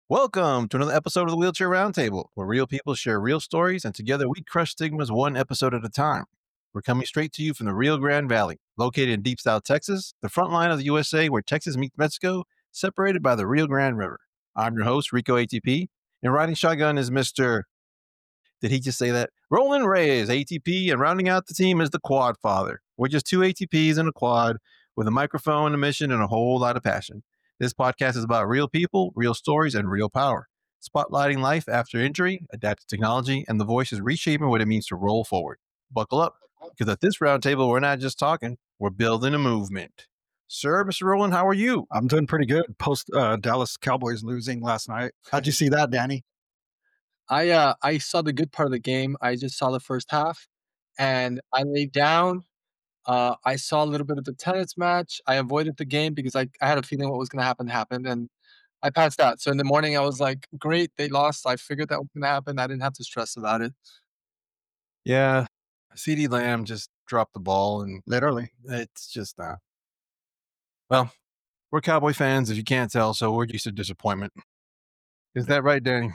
Welcome to another episode of the Wheelchair Roundtable, where real people share real stories and together we crush stigmas one episode at a time. We're coming straight to you from the Rio Grande Valley, located in Deep South Texas, the front line of the USA where Texas meets Mexico, separated by the Rio Grande River. I'm your host, Rico ATP, and riding shotgun is Mr. Did he just say that? Roland Reyes, ATP, and rounding out the team is the Quad Father. We're just two ATPs in a quad with a microphone, a mission, and a whole lot of passion. This podcast is about real people, real stories, and real power. Spotlighting life after injury, adaptive technology, and the voices reshaping what it means to roll forward. Buckle up, because at this roundtable, we're not just talking, we're building a movement. Sir, Mr. Roland, how are you? I'm doing pretty good. Post Dallas Cowboys losing last night. How'd you see that, Danny? I saw the good part of the game. I just saw the first half, and I laid down. I saw a little bit of the tennis match. I avoided the game because I had a feeling what was going to happen happened, and I passed out. So in the morning, I was like, "Great, they lost." I figured that was going to happen. I didn't have to stress about it. Yeah, CeeDee Lamb just dropped the ball, and Literally. it's just not. Well, we're Cowboy fans, if you can't tell, so we're used to disappointment. Is that right, Danny?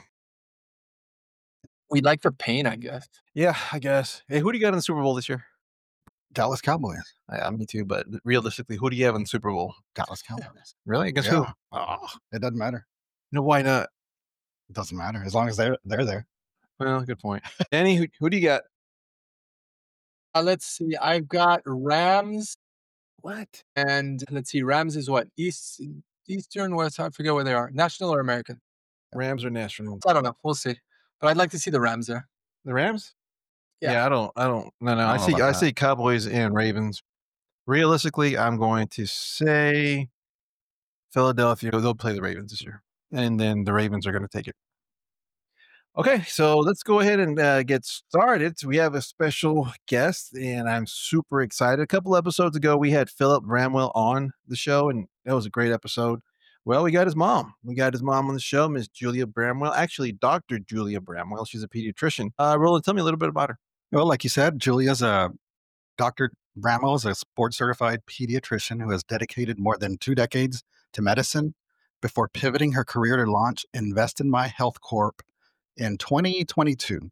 We like the pain, I guess. Yeah, I guess. Hey, who do you got in the Super Bowl this year? Dallas Cowboys. Me too, but realistically, who do you have in the Super Bowl? Dallas Cowboys. Really? Against who? Oh, it doesn't matter. No, why not? It doesn't matter as long as they're there. Well, good point. Danny, who do you got? Let's see. I've got Rams, What? and let's see. Rams is what? Eastern, West. I forget where they are. National or American? Rams or Nationals? I don't know. We'll see. But I'd like to see the Rams there. The Rams? Yeah. I don't. No. I I don't know about see Cowboys and Ravens. Realistically, I'm going to say Philadelphia. They'll play the Ravens this year, and then the Ravens are going to take it. Okay, so let's go ahead and get started. We have a special guest, and I'm super excited. A couple episodes ago, we had Philip Bramwell on the show, and that was a great episode. Well, we got his mom. We got his mom on the show, Miss Julia Bramwell. Actually, Dr. Julia Bramwell. She's a pediatrician. Roland, tell me a little bit about her. Well, like you said, Julia's Dr. Bramwell is a board-certified pediatrician who has dedicated more than 2 decades to medicine before pivoting her career to launch Invest in My Health Corp in 2022.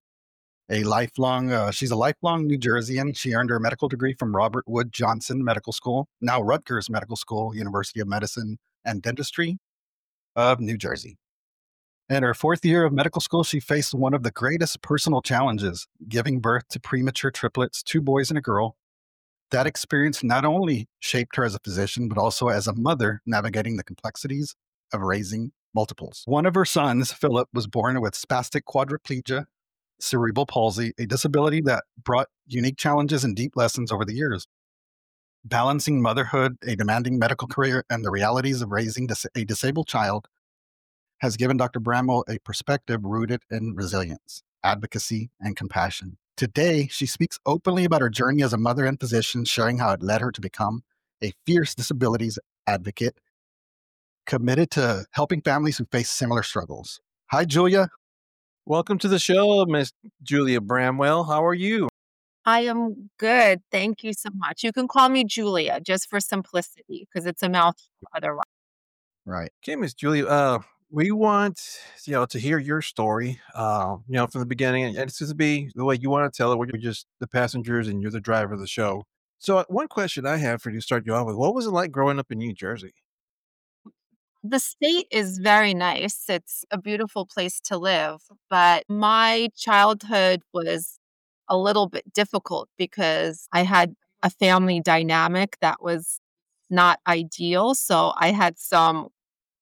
She's a lifelong New Jerseyan. She earned her medical degree from Robert Wood Johnson Medical School, now Rutgers Medical School, University of Medicine and Dentistry of New Jersey. In her 4th year of medical school, she faced one of the greatest personal challenges, giving birth to premature triplets, 2 boys and a girl. That experience not only shaped her as a physician, but also as a mother navigating the complexities of raising multiples. One of her sons, Philip, was born with spastic quadriplegia, cerebral palsy, a disability that brought unique challenges and deep lessons over the years. Balancing motherhood, a demanding medical career, and the realities of raising a disabled child has given Dr. Bramwell a perspective rooted in resilience, advocacy, and compassion. Today, she speaks openly about her journey as a mother and physician, showing how it led her to become a fierce disabilities advocate, committed to helping families who face similar struggles. Hi, Julia. Welcome to the show, Miss Julia Bramwell. How are you? I am good. Thank you so much. You can call me Julia just for simplicity because it's a mouthful otherwise. Right. Okay, Miss Julia. We want to hear your story. From the beginning, and it's just to be the way you want to tell it. We're just the passengers, and you're the driver of the show. So, one question I have for you to start you off with: what was it like growing up in New Jersey? The state is very nice. It's a beautiful place to live, but my childhood was a little bit difficult because I had a family dynamic that was not ideal. So I had some,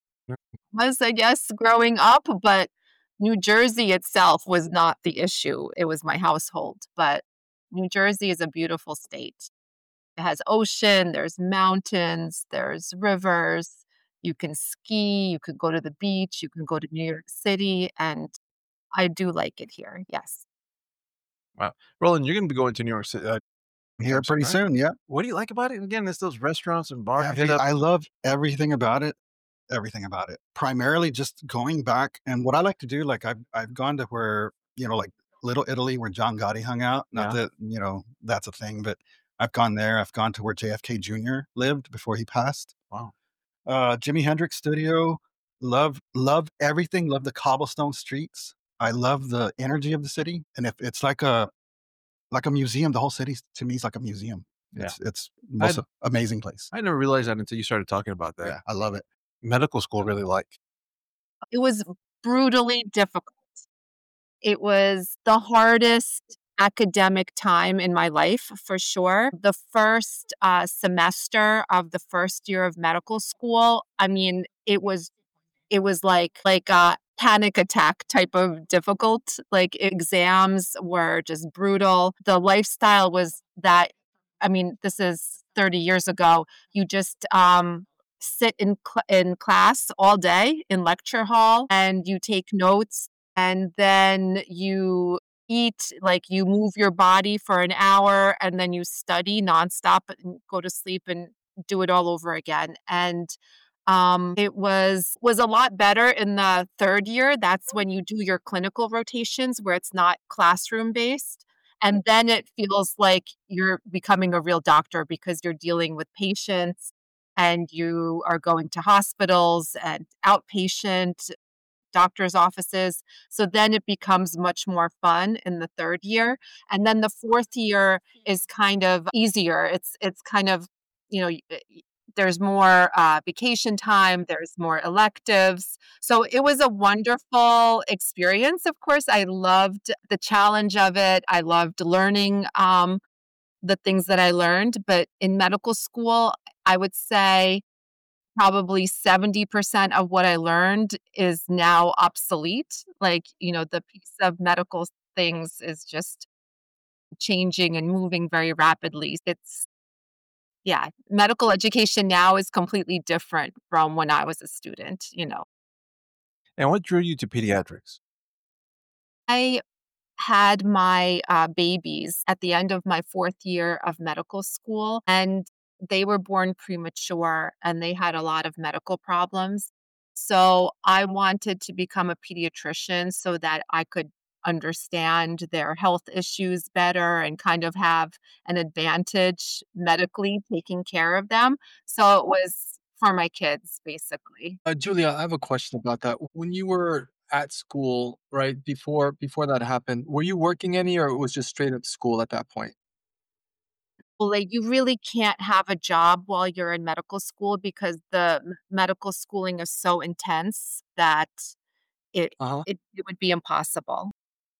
I guess, growing up, but New Jersey itself was not the issue. It was my household. But New Jersey is a beautiful state. It has ocean, there's mountains, there's rivers. You can ski, you can go to the beach, you can go to New York City, and I do like it here. Yes. Wow, Roland, you're going to be going to New York City Here pretty right? soon, yeah. What do you like about it? Again, it's those restaurants and bars. I love everything about it. Everything about it. Primarily just going back, and what I like to do, like I've gone to where, like Little Italy where John Gotti hung out. Not that, that's a thing, but I've gone there. I've gone to where JFK Jr. lived before he passed. Wow. Jimi Hendrix studio. Love everything. Love the cobblestone streets. I love the energy of the city. And if it's like a museum, the whole city to me is like a museum. Yeah. It's most amazing place. I never realized that until you started talking about that. Yeah, I love it. Medical school really like. It was brutally difficult. It was the hardest academic time in my life, for sure. The first semester of the first year of medical school, I mean, it was like a panic attack type of difficult. Like exams were just brutal. The lifestyle was that, I mean, this is 30 years ago. You just sit in class all day in lecture hall and you take notes and then you eat, like you move your body for an hour and then you study nonstop and go to sleep and do it all over again. And it was a lot better in the third year. That's when you do your clinical rotations where it's not classroom based. And then it feels like you're becoming a real doctor because you're dealing with patients and you are going to hospitals and outpatient doctor's offices. So then it becomes much more fun in the third year. And then the fourth year is kind of easier. It's kind of, you know, there's more vacation time, there's more electives. So it was a wonderful experience. Of course, I loved the challenge of it. I loved learning the things that I learned. But in medical school, I would say probably 70% of what I learned is now obsolete. Like, the piece of medical things is just changing and moving very rapidly. Yeah, medical education now is completely different from when I was a student. And what drew you to pediatrics? I had my babies at the end of my fourth year of medical school, and they were born premature and they had a lot of medical problems. So I wanted to become a pediatrician so that I could understand their health issues better and kind of have an advantage medically taking care of them. So it was for my kids, basically. Julia, I have a question about that. When you were at school, right, before that happened, were you working any or it was just straight up school at that point? Well, like, you really can't have a job while you're in medical school because the medical schooling is so intense that it Uh-huh. it would be impossible.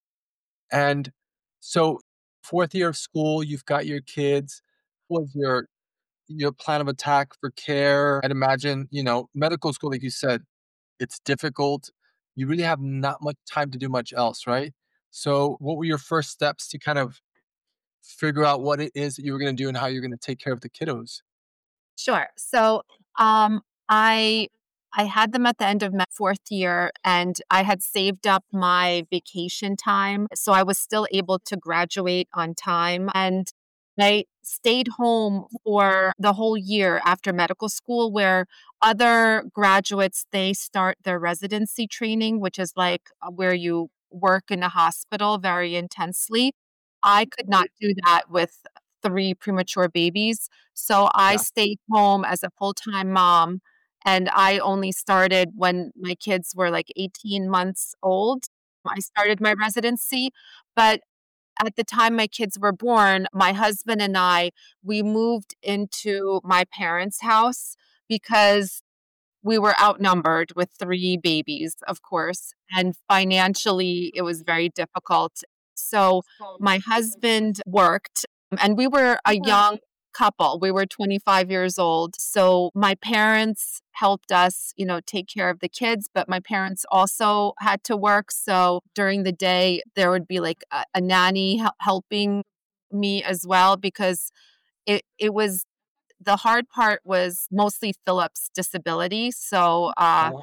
And so 4th year of school, you've got your kids. What was your plan of attack for care? I'd imagine, medical school, like you said, it's difficult. You really have not much time to do much else, right? So what were your first steps to kind of figure out what it is that you were gonna do and how you're gonna take care of the kiddos? Sure. So, um, I I had them at the end of my fourth year, and I had saved up my vacation time, so I was still able to graduate on time. And I stayed home for the whole year after medical school, where other graduates they start their residency training, which is like where you work in a hospital very intensely. I could not do that with three premature babies. So I Yeah. stayed home as a full-time mom, and I only started when my kids were, like, 18 months old. I started my residency, but at the time my kids were born, my husband and I, we moved into my parents' house because we were outnumbered with 3 babies, of course, and financially, it was very difficult. So, my husband worked, and we were a young couple. We were 25 years old. So, my parents helped us, take care of the kids, but my parents also had to work. So, during the day, there would be, like, a nanny helping me as well because it was the hard part was mostly Philip's disability. So, Uh-huh.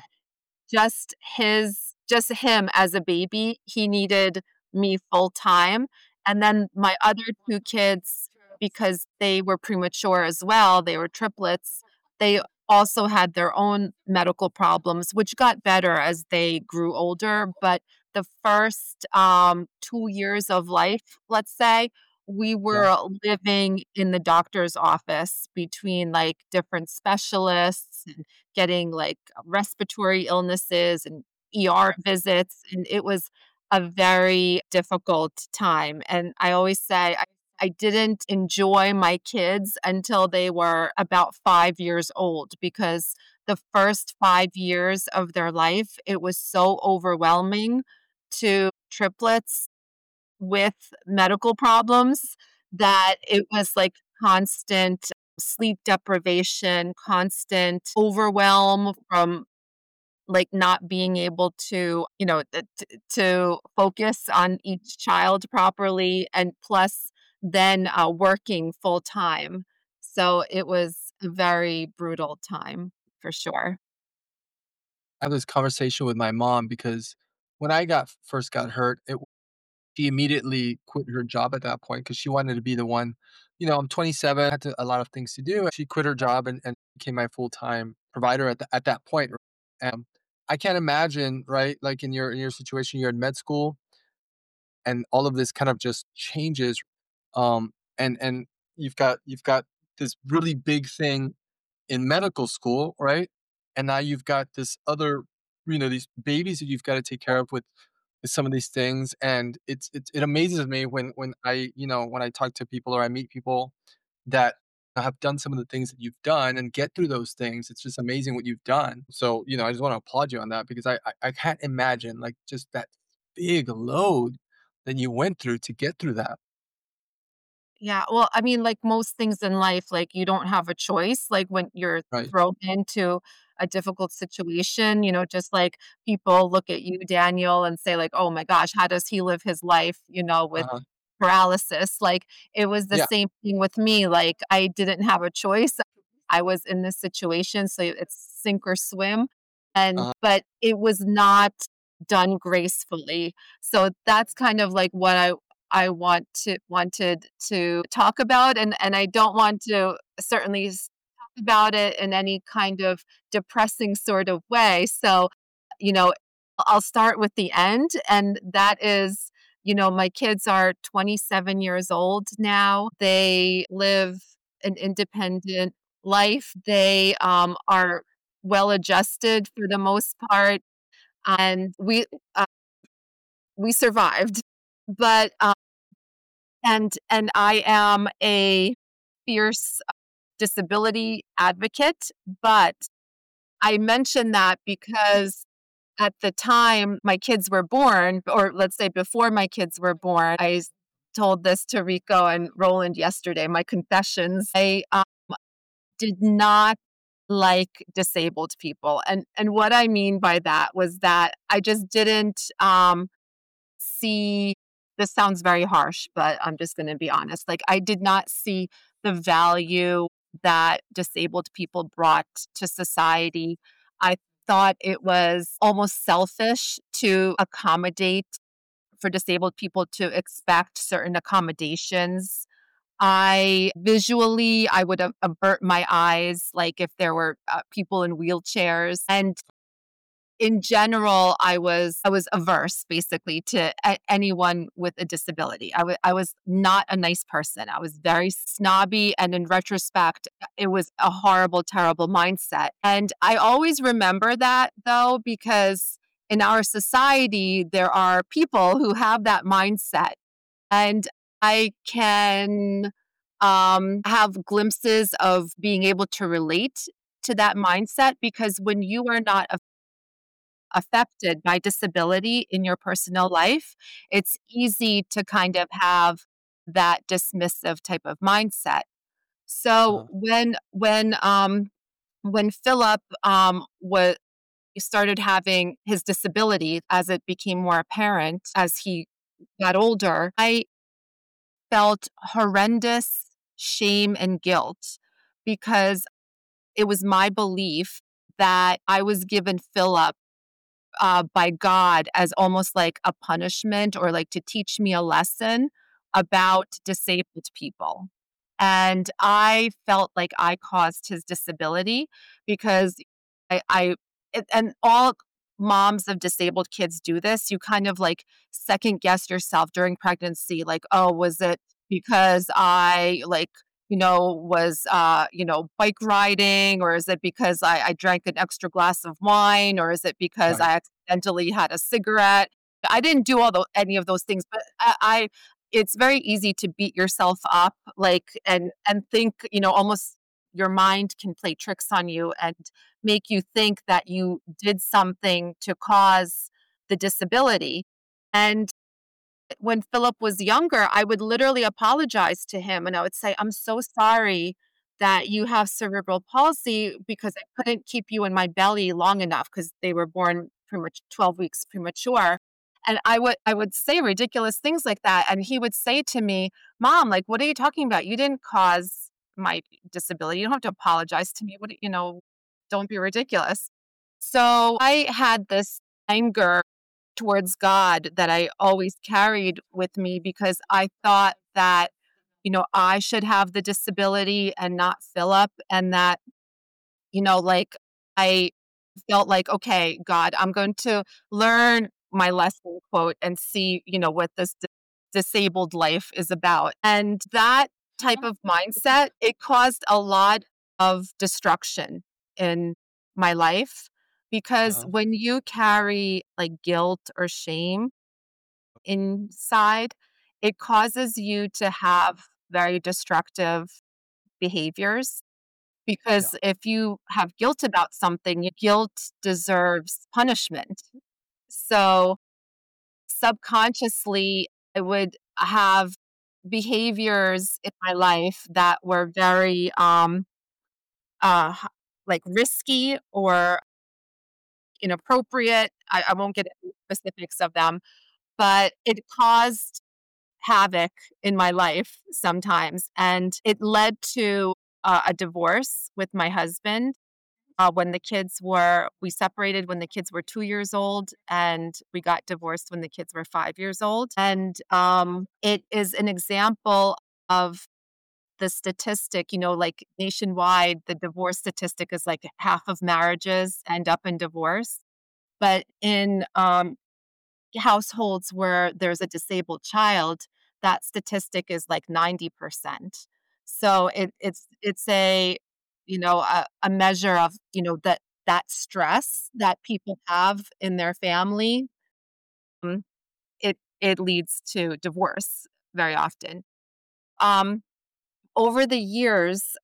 just him as a baby, he needed me full time. And then my other 2 kids, because they were premature as well, they were triplets, they also had their own medical problems, which got better as they grew older. But the first 2 years of life, let's say, we Yeah. were living in the doctor's office between like different specialists and getting like respiratory illnesses and ER visits. And it was a very difficult time. And I always say I didn't enjoy my kids until they were about 5 years old because the first 5 years of their life, it was so overwhelming to triplets with medical problems that it was like constant sleep deprivation, constant overwhelm from like not being able to, to focus on each child properly and plus then working full time. So it was a very brutal time for sure. I had this conversation with my mom because when I first got hurt, she immediately quit her job at that point because she wanted to be the one. I'm 27, had a lot of things to do. She quit her job and became my full time provider at that point. And I can't imagine, right? Like in your situation, you're in med school, and all of this kind of just changes. And you've got this really big thing in medical school, right? And now you've got this other, these babies that you've got to take care of with some of these things. And it amazes me when I talk to people or I meet people that have done some of the things that you've done and get through those things. It's just amazing what you've done. So, I just want to applaud you on that because I can't imagine like just that big load that you went through to get through that. Yeah, well, I mean, like most things in life, like you don't have a choice. Like when you're Right. thrown into a difficult situation, just like people look at you, Daniel, and say, like, oh my gosh, how does he live his life, with Uh-huh. paralysis? Like it was the Yeah. same thing with me. Like I didn't have a choice. I was in this situation, so it's sink or swim. And Uh-huh. but it was not done gracefully. So that's kind of like what I wanted to talk about, and I don't want to certainly talk about it in any kind of depressing sort of way. So, you know, I'll start with the end, and that is, my kids are 27 years old now. They live an independent life. They are well adjusted for the most part, and we survived. But and I am a fierce disability advocate, but I mention that because at the time my kids were born, or let's say before my kids were born, told this to Rico and Roland yesterday, my confessions. I did not like disabled people. And what I mean by that was that I just didn't see, this sounds very harsh, but I'm just going to be honest. Like, I did not see the value that disabled people brought to society. I thought it was almost selfish to accommodate for disabled people to expect certain accommodations. I would have avert my eyes, like if there were people in wheelchairs. And in general, I was averse basically to anyone with a disability. I was not a nice person. I was very snobby, and in retrospect, it was a horrible, terrible mindset. And I always remember that though, because in our society, there are people who have that mindset, and I can have glimpses of being able to relate to that mindset because when you are not affected by disability in your personal life, it's easy to kind of have that dismissive type of mindset. So Uh-huh. when Philip was started having his disability as it became more apparent as he got older, I felt horrendous shame and guilt because it was my belief that I was given Philip by God as almost like a punishment or like to teach me a lesson about disabled people. And I felt like I caused his disability because and all moms of disabled kids do this. You kind of like second guess yourself during pregnancy, like, oh, was it because I was, bike riding, or is it because I drank an extra glass of wine, or is it because Right. I accidentally had a cigarette? I didn't do any of those things, but it's very easy to beat yourself up, and think, almost your mind can play tricks on you and make you think that you did something to cause the disability. And when Philip was younger, I would literally apologize to him and I would say, "I'm so sorry that you have cerebral palsy because I couldn't keep you in my belly long enough," because they were born 12 weeks premature. And I would say ridiculous things like that. And he would say to me, "Mom, like, what are you talking about? You didn't cause my disability. You don't have to apologize to me. Don't be ridiculous." So I had this anger towards God that I always carried with me because I thought that, I should have the disability and not Philip. And that, like, I felt like, okay, God, I'm going to learn my lesson, quote, and see, what this disabled life is about. And that type of mindset, it caused a lot of destruction in my life because Uh-huh. when you carry like guilt or shame inside, it causes you to have very destructive behaviors. Yeah. Because if you have guilt about something, guilt deserves punishment. So subconsciously, I would have behaviors in my life that were very like risky or inappropriate. I won't get into specifics of them, but it caused havoc in my life sometimes. And it led to a divorce with my husband. We separated when the kids were 2 years old, and we got divorced when the kids were 5 years old. And it is an example of the statistic, like nationwide, the divorce statistic is like half of marriages end up in divorce. But in households where there's a disabled child, that statistic is like 90%. So it's a measure of, that stress that people have in their family. um, it leads to divorce very often. Um, Over the years,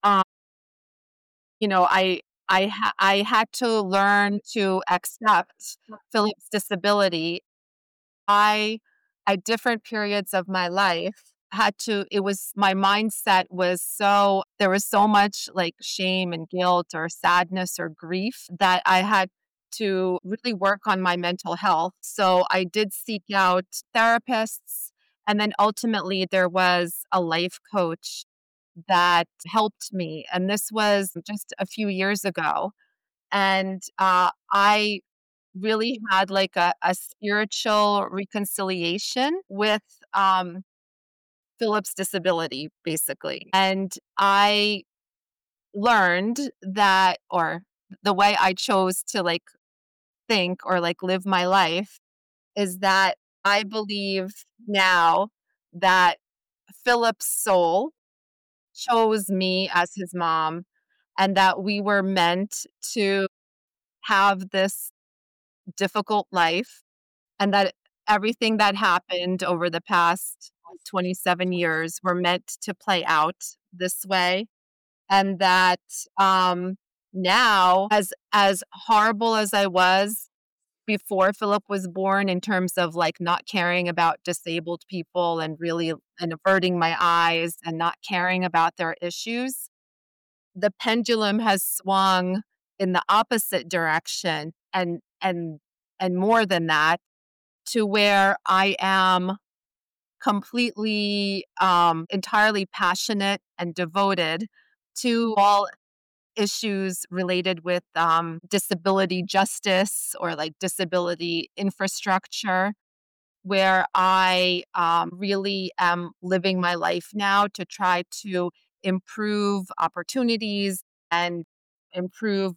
I had to learn to accept Philip's disability. I, at different periods of my life, my mindset was there was so much like shame and guilt or sadness or grief that I had to really work on my mental health. So I did seek out therapists. And then ultimately, there was a life coach that helped me. And this was just a few years ago. And I really had like a spiritual reconciliation with Philip's disability, basically. And I learned that, or the way I chose to like think or like live my life is that I believe now that Philip's soul chose me as his mom and that we were meant to have this difficult life, and that everything that happened over the past 27 years were meant to play out this way. And that now, as horrible as I was before Philip was born, in terms of like not caring about disabled people and really and averting my eyes and not caring about their issues, the pendulum has swung in the opposite direction, and more than that, to where I am completely, entirely passionate and devoted to all issues related with disability justice or like disability infrastructure, where I really am living my life now to try to improve opportunities and improve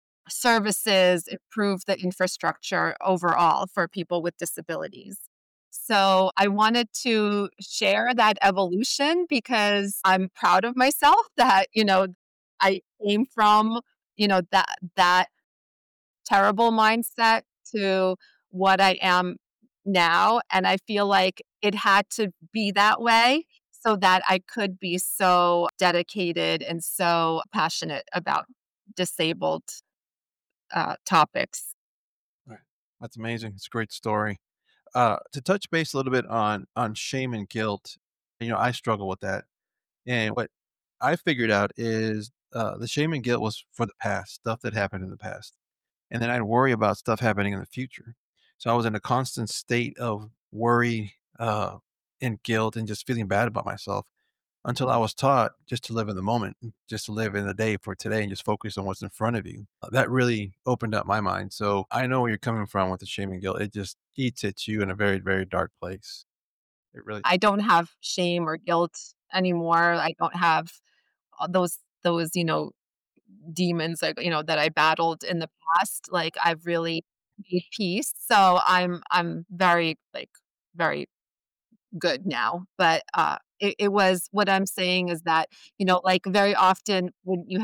services, improve the infrastructure overall for people with disabilities. So I wanted to share that evolution because I'm proud of myself that, I came from, that terrible mindset to what I am now. And I feel like it had to be that way so that I could be so dedicated and so passionate about disabled topics. Right. That's amazing. It's a great story. To touch base a little bit on shame and guilt, I struggle with that. And what I figured out is the shame and guilt was for the past, stuff that happened in the past. And then I'd worry about stuff happening in the future. So I was in a constant state of worry and guilt and just feeling bad about myself until I was taught just to live in the moment, just to live in the day for today and just focus on what's in front of you. That really opened up my mind. So I know where you're coming from with the shame and guilt. It just eats at you in a very, very dark place. It really. I don't have shame or guilt anymore. I don't have those demons that I battled in the past. Like I've really made peace. So I'm very very good now. But it was what I'm saying is that, like very often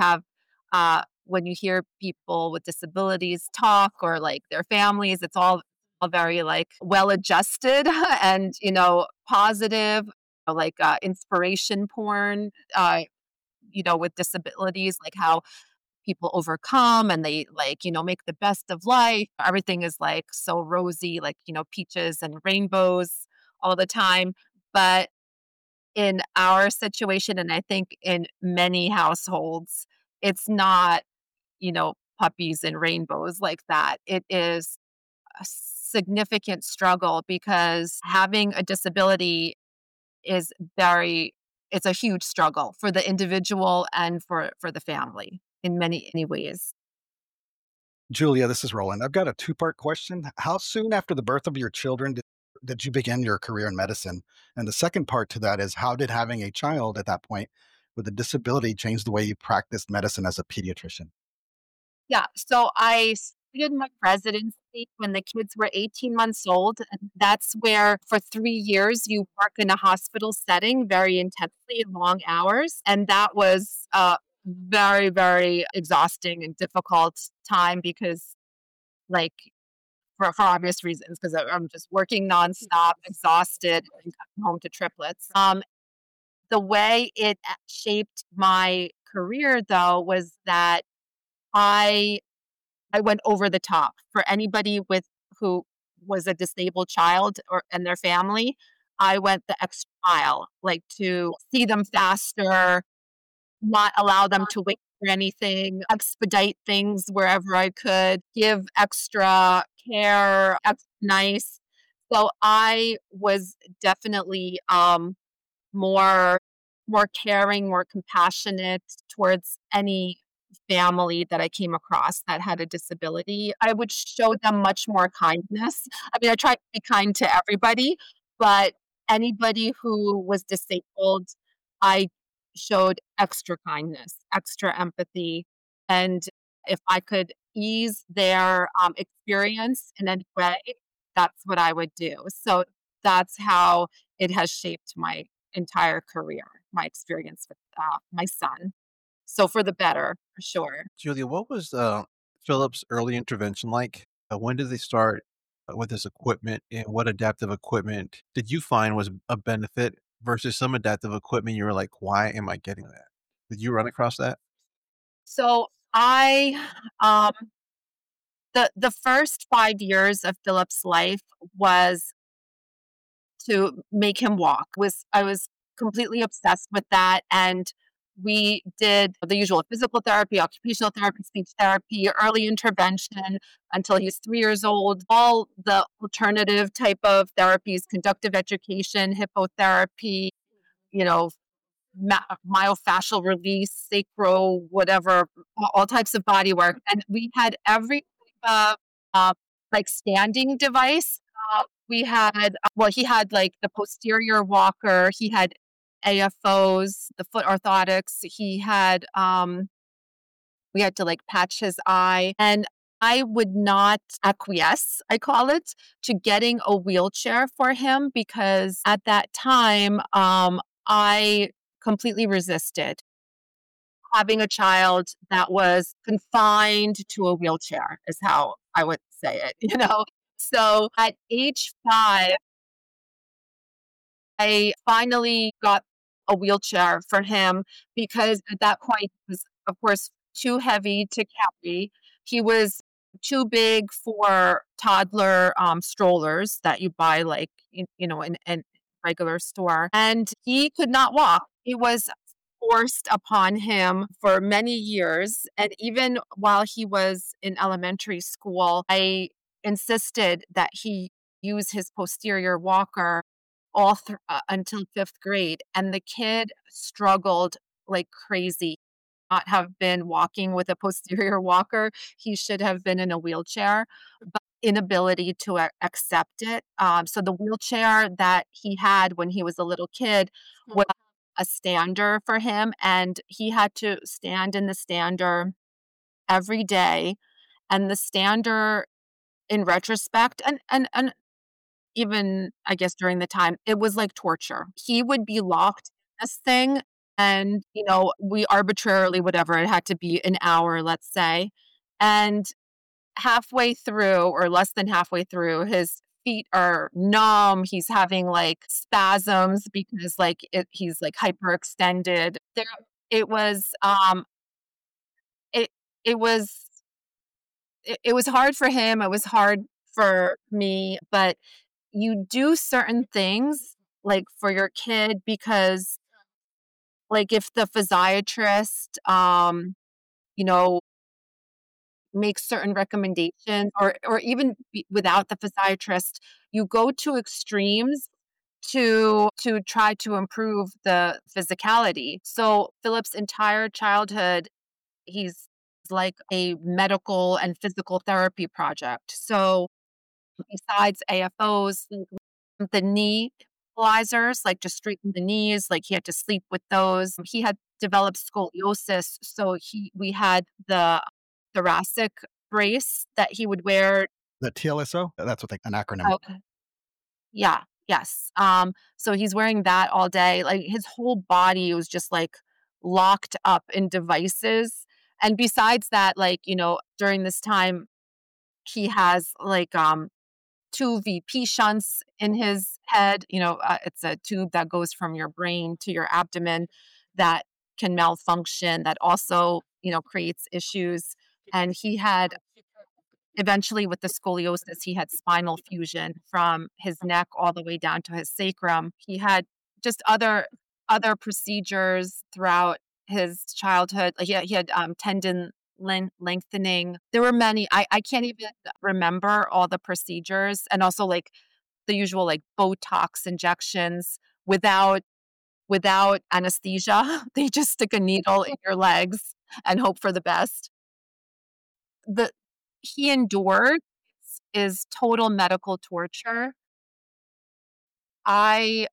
when you hear people with disabilities talk or like their families, it's all very like well adjusted and, positive, like inspiration porn, with disabilities, like how people overcome and they like, make the best of life. Everything is like so rosy, like, peaches and rainbows all the time. But in our situation, and I think in many households, it's not, puppies and rainbows like that. It is a significant struggle because having a disability is it's a huge struggle for the individual and for the family in many ways. Julia, this is Roland. I've got a two-part question. How soon after the birth of your children did you begin your career in medicine? And the second part to that is how did having a child at that point with a disability change the way you practiced medicine as a pediatrician? Yeah. So I started my residency when the kids were 18 months old. And that's where for 3 years you work in a hospital setting very intensely, long hours. And that was a very, very exhausting and difficult time because, like, for obvious reasons, because I'm just working nonstop, exhausted, and coming home to triplets. The way it shaped my career, though, was that I I went over the top for anybody who was a disabled child or and their family. I went the extra mile, like to see them faster, not allow them to wait for anything, expedite things wherever I could, give extra care, nice. So I was definitely more more caring, more compassionate towards any family that I came across that had a disability. I would show them much more kindness. I mean, I tried to be kind to everybody, but anybody who was disabled, I showed extra kindness, extra empathy. And if I could ease their experience in any way, that's what I would do. So that's how it has shaped my entire career, my experience with my son. So for the better, for sure. Julia, what was Philip's early intervention like? When did they start with this equipment, and what adaptive equipment did you find was a benefit versus some adaptive equipment you were like, why am I getting that? Did you run across that? So um, the first 5 years of Philip's life was to make him walk. I was completely obsessed with that, and we did the usual physical therapy, occupational therapy, speech therapy, early intervention until he's 3 years old. All the alternative type of therapies, conductive education, hippotherapy, you know, myofascial release, sacro, whatever, all types of body work. And we had every uh, like standing device. We had, well, he had like the posterior walker, he had AFOs, the foot orthotics, we had to like patch his eye. And I would not acquiesce, I call it, to getting a wheelchair for him because at that time, I completely resisted having a child that was confined to a wheelchair, is how I would say it, you know? So at age 5, I finally got a wheelchair for him because at that point he was, of course, too heavy to carry. He was too big for toddler strollers that you buy, like in regular store, and he could not walk. He was forced upon him for many years, and even while he was in elementary school, I insisted that he use his posterior walker until 5th grade, and the kid struggled like crazy. Not have been walking with a posterior walker. He should have been in a wheelchair, but inability to accept it. So the wheelchair that he had when he was a little kid was a stander for him, and he had to stand in the stander every day. And the stander, in retrospect, and even I guess during the time, it was like torture. He would be locked in this thing and, we arbitrarily, whatever, it had to be an hour, let's say. And halfway through or less than halfway through, his feet are numb. He's having like spasms because he's like hyperextended. It was it it was it was hard for him. It was hard for me, but you do certain things like for your kid because like if the physiatrist you know makes certain recommendations or even without the physiatrist, you go to extremes to try to improve the physicality. So Philip's entire childhood, he's like a medical and physical therapy project. So besides AFOs, the knee stabilizers, like to straighten the knees, like he had to sleep with those. He had developed scoliosis, so we had the thoracic brace that he would wear. The TLSO? That's what an acronym. Oh, yeah, yes. So he's wearing that all day. Like his whole body was just like locked up in devices. And besides that, like, during this time, he has like 2 VP shunts in his head. It's a tube that goes from your brain to your abdomen that can malfunction, that also, creates issues. And he had eventually with the scoliosis, he had spinal fusion from his neck all the way down to his sacrum. He had just other procedures throughout his childhood. Like he had tendon lengthening. There were many. I can't even remember all the procedures, and also like the usual like Botox injections without anesthesia. They just stick a needle in your legs and hope for the best. The he endured is total medical torture. I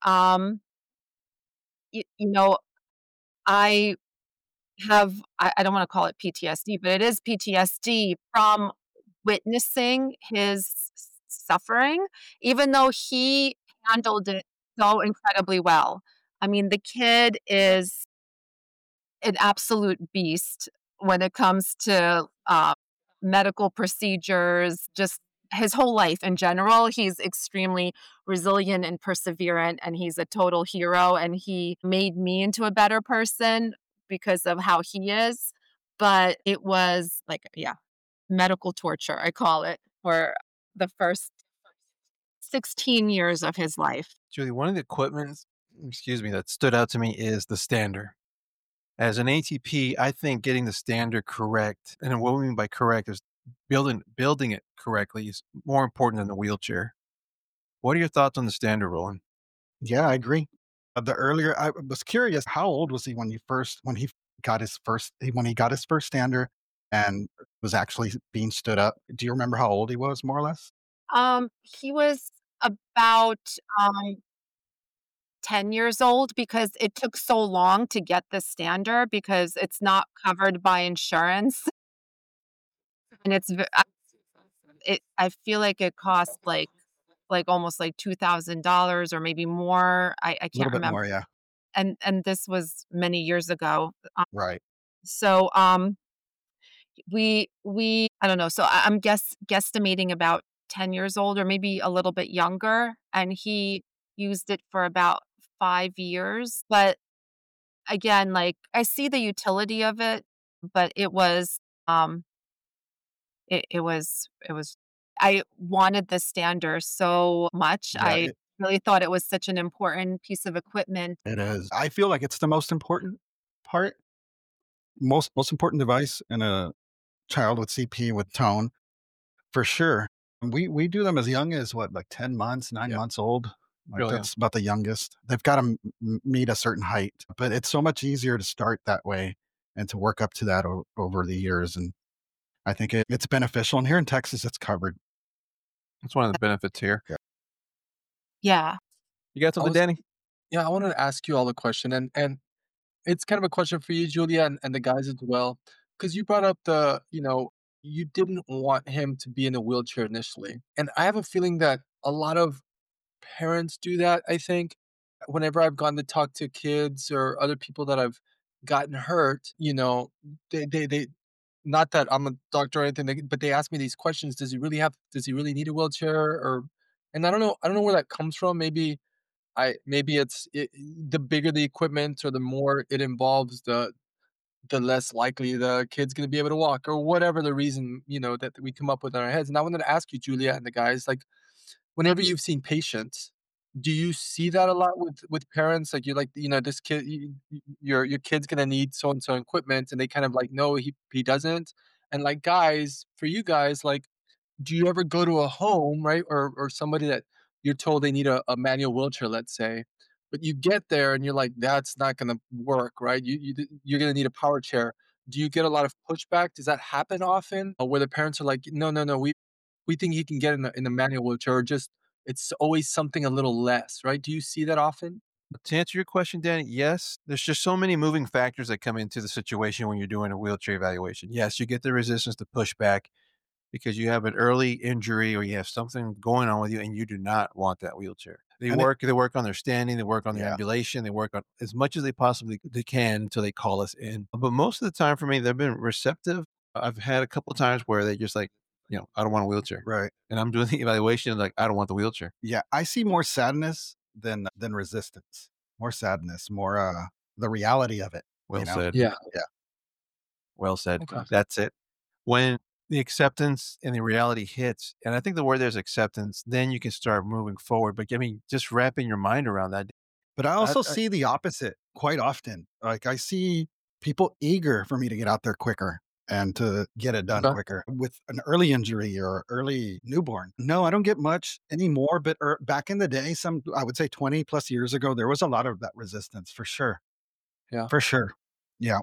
y- you know I I don't want to call it PTSD, but it is PTSD from witnessing his suffering, even though he handled it so incredibly well. I mean, the kid is an absolute beast when it comes to medical procedures, just his whole life in general. He's extremely resilient and perseverant, and he's a total hero. And he made me into a better person because of how he is. But it was like, yeah, medical torture, I call it, for the first 16 years of his life. Julie, one of the equipments, that stood out to me is the stander. As an ATP, I think getting the stander correct, and what we mean by correct is building it correctly is more important than the wheelchair. What are your thoughts on the stander, Roland? Yeah, I agree. I was curious, how old was he when he got his first stander and was actually being stood up? Do you remember how old he was, more or less? He was about 10 years old because it took so long to get the stander because it's not covered by insurance. And I feel like it cost like almost like $2,000 or maybe more. I A little can't bit remember. more, yeah. And this was many years ago. Right. So we I don't know. So I'm guesstimating about 10 years old or maybe a little bit younger, and he used it for about 5 years. But again, like I see the utility of it, but um it was I wanted the stander so much. Yeah, I really thought it was such an important piece of equipment. it is. I feel like it's the most important part, most important device in a child with CP with tone, for sure. We do them as young as what, like 10 months, 9 Yeah. months old? Like, Oh, yeah. that's about the youngest. They've gotta meet a certain height, but it's so much easier to start that way and to work up to that over the years, and I think it's beneficial, and here in Texas, it's covered. That's one of the benefits here. Yeah. You got I something, was Danny? Yeah, I wanted to ask you all a question, and it's kind of a question for you, Julia, and the guys as well, because you brought up you didn't want him to be in a wheelchair initially, and I have a feeling that a lot of parents do that, I think. Whenever I've gone to talk to kids or other people that I've gotten hurt, they not that I'm a doctor or anything, but they ask me these questions, does he really need a wheelchair? Or and I don't know where that comes from. Maybe the bigger the equipment or the more it involves, the less likely the kid's gonna be able to walk or whatever the reason, that we come up with in our heads. And I wanted to ask you, Julia, and the guys, like, whenever you've seen patients, do you see that a lot with parents? Like, you're like, this kid, your kid's gonna need so and so equipment, and they kind of like, no, he doesn't. And like guys, for you guys, like, do you ever go to a home, right, or somebody that you're told they need a manual wheelchair, let's say, but you get there and you're like, that's not gonna work, right? You're gonna need a power chair. Do you get a lot of pushback? Does that happen often, where the parents are like, no, no, no, we think he can get in the manual wheelchair, or just it's always something a little less, right? Do you see that often? To answer your question, Danny, yes, there's just so many moving factors that come into the situation when you're doing a wheelchair evaluation. Yes, you get the resistance to pushback because you have an early injury or you have something going on with you and you do not want that wheelchair. And it They work on their standing, they work on their Yeah. ambulation, they work on as much as they can until they call us in. But most of the time for me, they've been receptive. I've had a couple of times where they just like, I don't want a wheelchair. Right. And I'm doing the evaluation and like, I don't want the wheelchair. Yeah, I see more sadness than resistance. More sadness, more, the reality of it, Well you know? said. Yeah. Yeah. Well said. Okay. That's it. When the acceptance and the reality hits, and I think the word there's acceptance, then you can start moving forward. But I mean, just wrapping your mind around that. But I I, also I, see the opposite quite often. Like, I see people eager for me to get out there quicker and to get it done Okay. quicker with an early injury or early newborn. No, I don't get much anymore, but back in the day, I would say 20 plus years ago, there was a lot of that resistance for sure. Yeah. For sure. Yeah.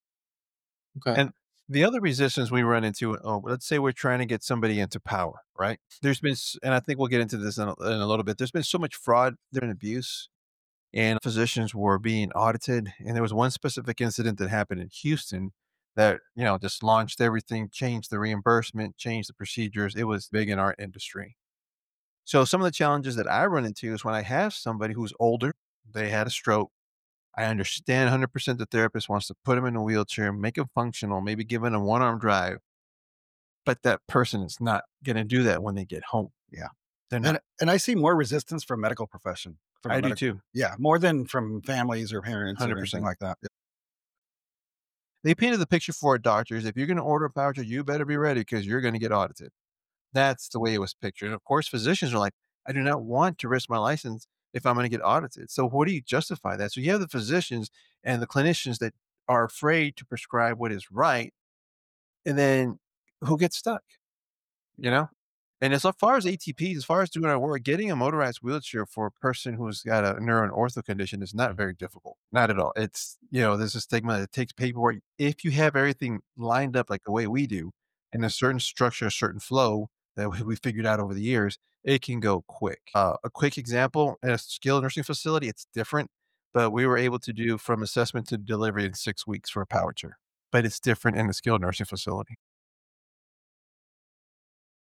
Okay. and the other resistance we run into, let's say we're trying to get somebody into power, right? And I think we'll get into this in a little bit. There's been so much fraud, there's been abuse, and physicians were being audited. And there was one specific incident that happened in Houston that, just launched everything, changed the reimbursement, changed the procedures. It was big in our industry. So some of the challenges that I run into is when I have somebody who's older, they had a stroke. I understand 100% the therapist wants to put him in a wheelchair, make him functional, maybe give him a one-arm drive, but that person is not going to do that when they get home. Yeah. They're And not. and I see more resistance from medical profession, from I the do medical. too, Yeah, more than from families or parents or anything 100%. like that. They painted the picture for our doctors. If you're going to order a power chair, you better be ready because you're going to get audited. That's the way it was pictured. And of course, physicians are like, I do not want to risk my license if I'm going to get audited. So, what do you justify that? So, you have the physicians and the clinicians that are afraid to prescribe what is right. And then who gets stuck? You know? And as far as ATPs, as far as doing our work, getting a motorized wheelchair for a person who's got a neuro and ortho condition is not very difficult. Not at all. It's, there's a stigma that it takes paperwork. If you have everything lined up like the way we do, in a certain structure, a certain flow that we figured out over the years, it can go quick. A quick example at a skilled nursing facility, it's different, but we were able to do from assessment to delivery in 6 weeks for a power chair. But it's different in a skilled nursing facility.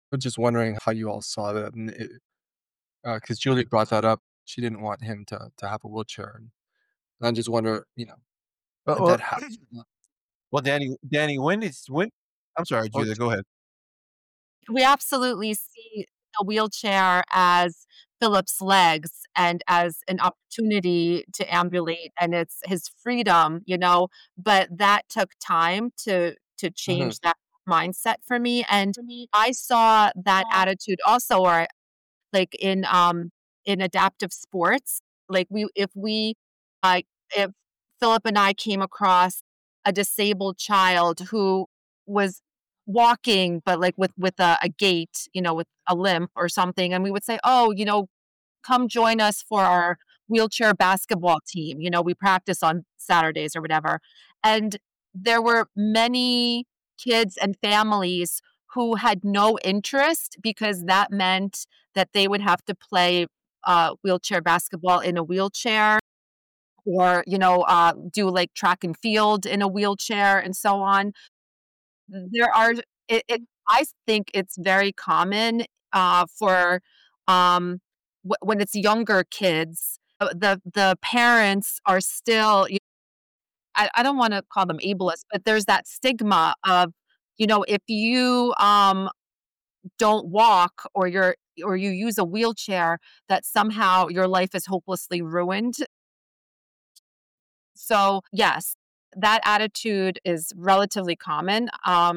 was just wondering how you all saw that, and because Julie brought that up, she didn't want him to have a wheelchair, and I just wonder, Well, if well, that happens. well, Danny, when? I'm sorry, Or Julia. Go ahead. We absolutely see the wheelchair as Philip's legs and as an opportunity to ambulate, and it's his freedom, but that took time to Mhm, change that mindset for me, and I saw that attitude also, or like in adaptive sports, like like if Philip and I came across a disabled child who was walking but like with a gait, with a limp or something, and we would say, oh, come join us for our wheelchair basketball team. We practice on Saturdays or whatever. And there were many kids and families who had no interest because that meant that they would have to play wheelchair basketball in a wheelchair, or do like track and field in a wheelchair and so on. There are I think it's very common, for, when it's younger kids, the parents are still I don't wanna call them ableist, but there's that stigma of, if you, don't walk, or you use a wheelchair, that somehow your life is hopelessly ruined. So, yes, that attitude is relatively common.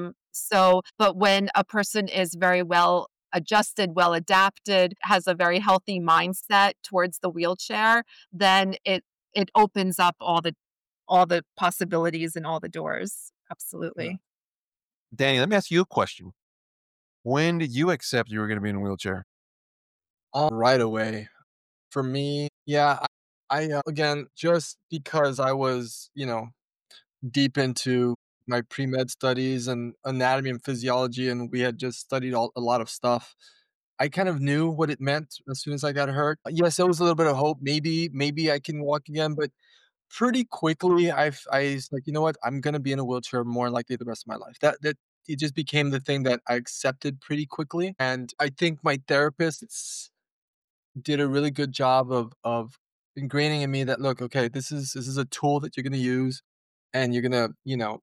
But when a person is very well adjusted, well adapted, has a very healthy mindset towards the wheelchair, then it opens up all the possibilities and all the doors. yeah. Absolutely. Danny, let me ask you a question. When did you accept you were going to be in a wheelchair? Right away. For me, yeah, again, just because I was, deep into my pre-med studies and anatomy and physiology, and we had just studied a lot of stuff. I kind of knew what it meant as soon as I got hurt. Yes, there was a little bit of hope. Maybe I can walk again, but pretty quickly, I was like, you know what? I'm gonna be in a wheelchair more likely the rest of my life. That it just became the thing that I accepted pretty quickly, and I think my therapists did a really good job of ingraining in me that, look, okay, this is a tool that you're gonna use, and you're gonna,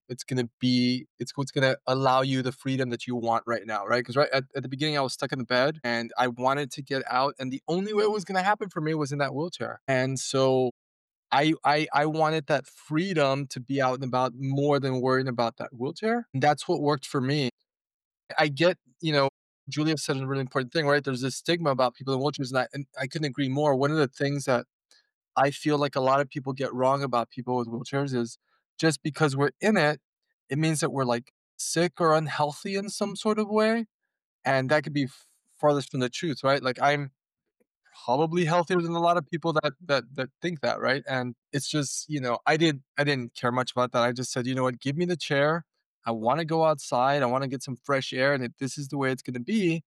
it's what's gonna allow you the freedom that you want right now, right? Because right at the beginning, I was stuck in the bed and I wanted to get out, and the only way it was gonna happen for me was in that wheelchair. And so I wanted that freedom to be out and about more than worrying about that wheelchair. And that's what worked for me. I get, Julia said a really important thing, right? There's this stigma about people in wheelchairs, and I couldn't agree more. One of the things that I feel like a lot of people get wrong about people with wheelchairs is just because we're in it, it means that we're like sick or unhealthy in some sort of way. And that could be farthest from the truth, right? Like I'm probably healthier than a lot of people that think that, right? And it's just, I didn't care much about that. I just said, you know what, give me the chair. I want to go outside. I want to get some fresh air. And if this is the way it's gonna be,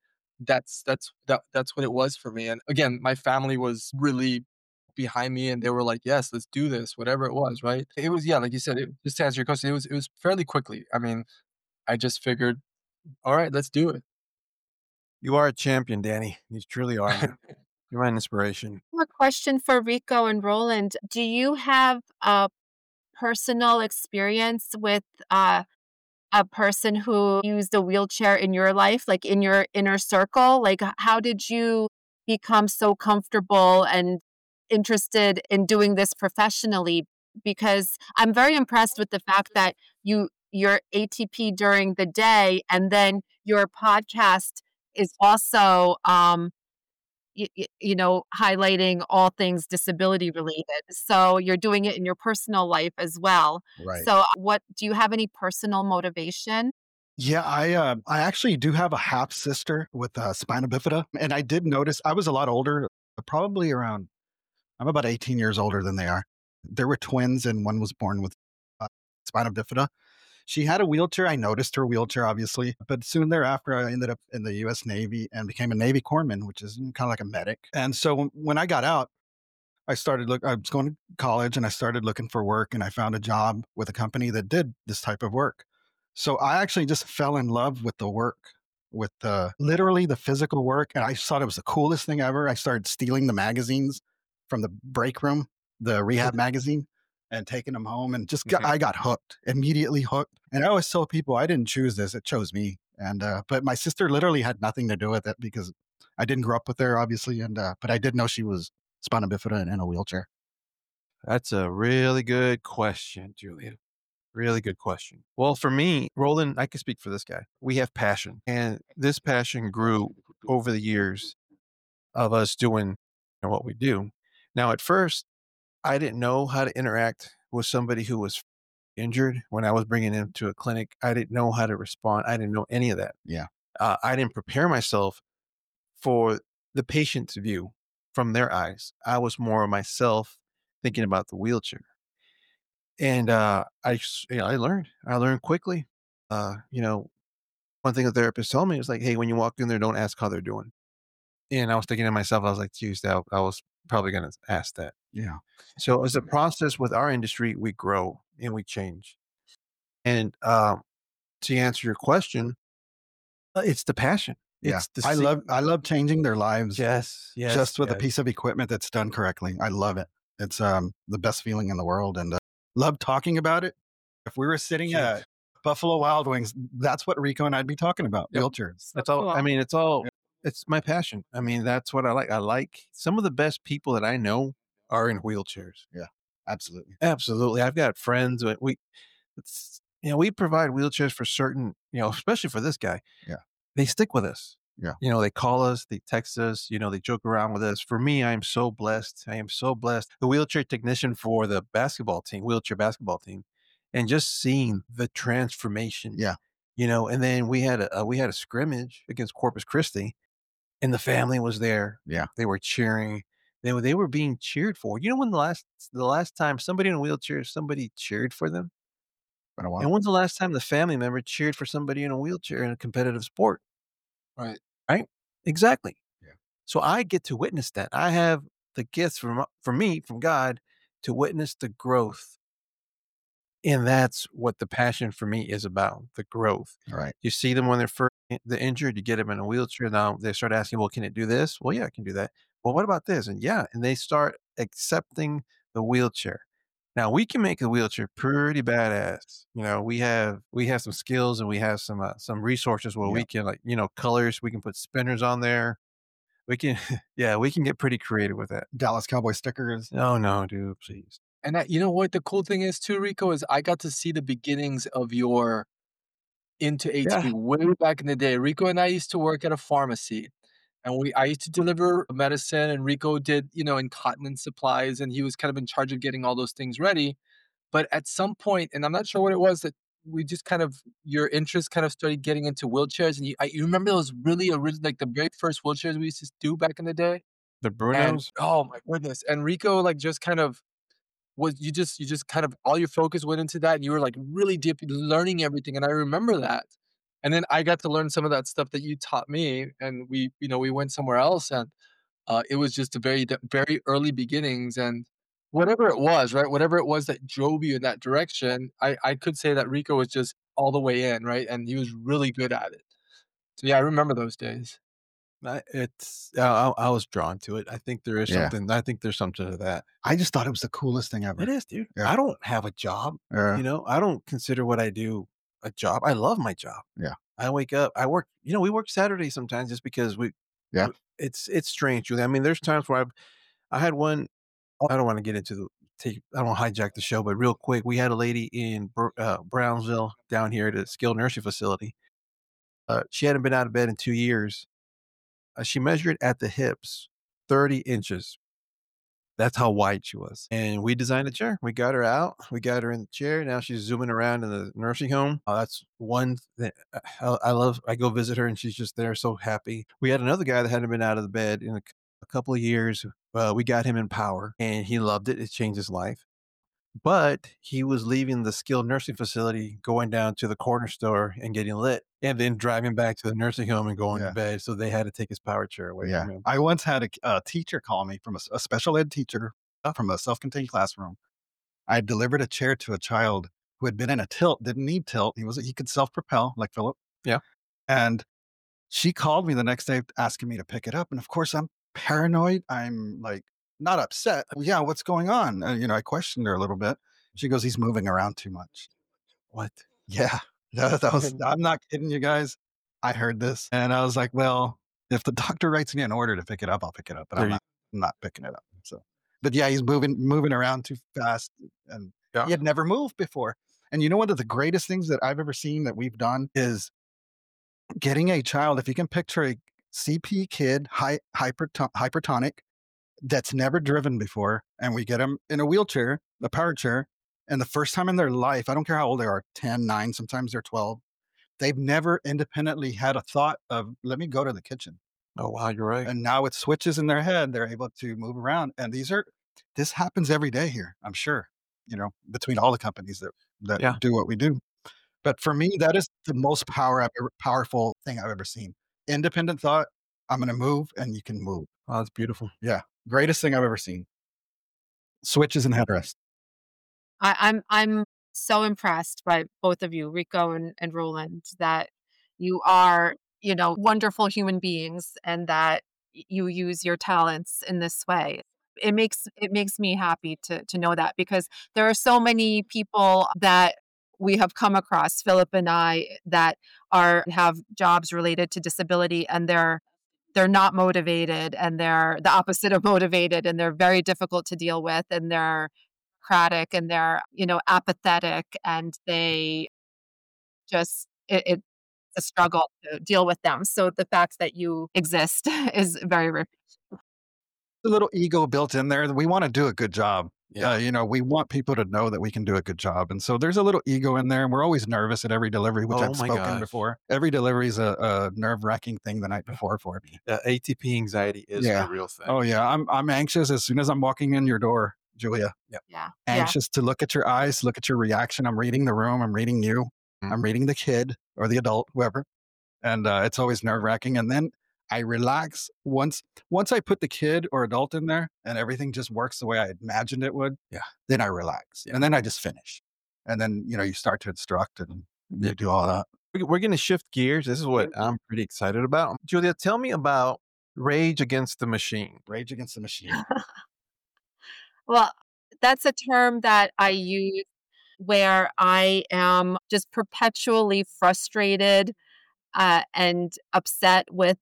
that's what it was for me. And again, my family was really behind me and they were like, yes, let's do this, whatever it was, right? It was, yeah, like you said, just to answer your question, it was fairly quickly. I mean, I just figured, all right, let's do it. You are a champion, Danny. You truly are, man. You're my inspiration. I have a question for Rico and Roland. Do you have a personal experience with a person who used a wheelchair in your life, like in your inner circle? Like, how did you become so comfortable and interested in doing this professionally? Because I'm very impressed with the fact that your ATP during the day, and then your podcast is also highlighting all things disability related. So you're doing it in your personal life as well. Right. So what do you have any personal motivation? Yeah, I actually do have a half sister with spina bifida, and I did notice I was a lot older, probably around. I'm about 18 years older than they are. There were twins, and one was born with uh, spina bifida. She had a wheelchair. I noticed her wheelchair, obviously, but soon thereafter, I ended up in the U.S. Navy and became a Navy corpsman, which is kind of like a medic. And so when I got out, I was going to college and I started looking for work, and I found a job with a company that did this type of work. So I actually just fell in love with the work with literally the physical work. And I just thought it was the coolest thing ever. I started stealing the magazines from the break room, the rehab magazine, and taking them home, and I got hooked, immediately hooked. And I always tell people I didn't choose this, it chose me. And but my sister literally had nothing to do with it because I didn't grow up with her, obviously. And but I did know she was spina bifida and in a wheelchair. That's a really good question, Julia. Really good question. Well, for me, Roland, I can speak for this guy. We have passion, and this passion grew over the years of us doing what we do. Now, at first, I didn't know how to interact with somebody who was injured when I was bringing him to a clinic. I didn't know how to respond. I didn't know any of that. Yeah. I didn't prepare myself for the patient's view from their eyes. I was more of myself thinking about the wheelchair. And I learned quickly. One thing the therapist told me was like, hey, when you walk in there, don't ask how they're doing. And I was thinking to myself, I was like, geez, I was probably going to ask that. Yeah. So as a process with our industry, we grow and we change. And to answer your question, it's the passion. Yeah. It's I love changing their lives. Yes. Just with a piece of equipment that's done correctly. I love it. It's the best feeling in the world, and love talking about it. If we were sitting at Buffalo Wild Wings, that's what Rico and I'd be talking about. Wheelchairs. That's all. I mean, it's my passion. I mean, that's what I like. I like some of the best people that I know are in wheelchairs. Yeah, absolutely. Absolutely. I've got friends. We provide wheelchairs for certain, especially for this guy. Yeah. They stick with us. Yeah. They call us, they text us, they joke around with us. For me, I am so blessed. I am so blessed. The wheelchair technician for the wheelchair basketball team, and just seeing the transformation. Yeah. And then we had a scrimmage against Corpus Christi, and the family was there. Yeah. They were cheering. They were being cheered for. You know when the last time somebody in a wheelchair, somebody cheered for them? Been a while. And when's the last time the family member cheered for somebody in a wheelchair in a competitive sport? Right. Right? Exactly. Yeah. So I get to witness that. I have the gifts from God, to witness the growth. And that's what the passion for me is about, the growth. All right. You see them when they're injured, you get them in a wheelchair. Now they start asking, well, can it do this? Well, yeah, I can do that. Well, what about this? And they start accepting the wheelchair. Now we can make a wheelchair pretty badass. We have some skills, and we have some resources where we can colors. We can put spinners on there. We can, we can get pretty creative with that. Dallas Cowboy stickers. Oh no, dude, please. And you know what the cool thing is too, Rico, is I got to see the beginnings of your into HB way back in the day. Rico and I used to work at a pharmacy, and I used to deliver medicine, and Rico did, incontinence supplies, and he was kind of in charge of getting all those things ready. But at some point, and I'm not sure what it was, that we just your interest kind of started getting into wheelchairs. And you remember those really original, like the very first wheelchairs we used to do back in the day? The Brunos? Oh my goodness. And Rico just kind of you just kind of all your focus went into that, and you were really deep learning everything. And I remember that. And then I got to learn some of that stuff that you taught me, and we went somewhere else, and it was just the very early beginnings. And whatever it was, right? Whatever it was that drove you in that direction, I could say that Rico was just all the way in, right? And he was really good at it. So yeah, I remember those days. I was drawn to it. I think there is something. I think there's something to that. I just thought it was the coolest thing ever. It is, dude. Yeah. I don't have a job. I don't consider what I do a job. I love my job. Yeah. I wake up. I work. We work Saturdays sometimes just because it's strange, Julie. I mean, there's times where I had one. I don't want to get into I don't want to hijack the show, but real quick, we had a lady in Brownsville down here at a skilled nursing facility. She hadn't been out of bed in 2 years. She measured at the hips 30 inches. That's how wide she was. And we designed a chair. We got her out. We got her in the chair. Now she's zooming around in the nursing home. That's one thing I love. I go visit her, and she's just there, so happy. We had another guy that hadn't been out of the bed in a couple of years. We got him in power, and he loved it. It changed his life. But he was leaving the skilled nursing facility, going down to the corner store and getting lit, and then driving back to the nursing home and going to bed. So they had to take his power chair away from him. I once had a teacher call me from a special ed teacher from a self-contained classroom. I delivered a chair to a child who had been in a tilt, didn't need tilt. He could self-propel like Philip. Yeah. And She called me the next day asking me to pick it up. And of course, I'm paranoid. I'm like, not upset. Yeah, what's going on? I questioned her a little bit. She goes, he's moving around too much. What? Yeah. I'm not kidding you guys. I heard this and I was like, well, if the doctor writes me an order to pick it up, I'll pick it up, but I'm not picking it up. So, but yeah, he's moving around too fast and he had never moved before. And one of the greatest things that I've ever seen that we've done is getting a child, if you can picture a CP kid, hypertonic, that's never driven before, and we get them in a wheelchair, a power chair, and the first time in their life, I don't care how old they are, 10, 9, sometimes they're 12, they've never independently had a thought of, let me go to the kitchen. Oh, wow, you're right. And now it switches in their head. They're able to move around. And this happens every day here, I'm sure, between all the companies that do what we do. But for me, that is the most powerful thing I've ever seen. Independent thought, I'm going to move and you can move. Oh, that's beautiful. Yeah. Greatest thing I've ever seen. Switches and headrest. I'm so impressed by both of you, Rico and Roland, that you are, wonderful human beings and that you use your talents in this way. It makes me happy to know that, because there are so many people that we have come across, Philip and I, that have jobs related to disability, and they're not motivated, and they're the opposite of motivated, and they're very difficult to deal with, and they're bureaucratic, and they're apathetic, and they just it's a struggle to deal with them. So the fact that you exist is very refreshing. A little ego built in there. We want to do a good job. Yeah. We want people to know that we can do a good job. And so there's a little ego in there. And we're always nervous at every delivery, which I've spoken before. Every delivery is a nerve-wracking thing the night before for me. ATP anxiety is a real thing. Oh, yeah. I'm anxious as soon as I'm walking in your door, Julia. Yeah. Anxious to look at your eyes, look at your reaction. I'm reading the room. I'm reading you. Mm-hmm. I'm reading the kid or the adult, whoever. And it's always nerve-wracking. And then I relax once I put the kid or adult in there and everything just works the way I imagined it would. Yeah. Then I relax and then I just finish. And then, you start to instruct and you do all that. We're going to shift gears. This is what I'm pretty excited about. Julia, tell me about Rage Against the Machine. Rage Against the Machine. Well, that's a term that I use where I am just perpetually frustrated and upset with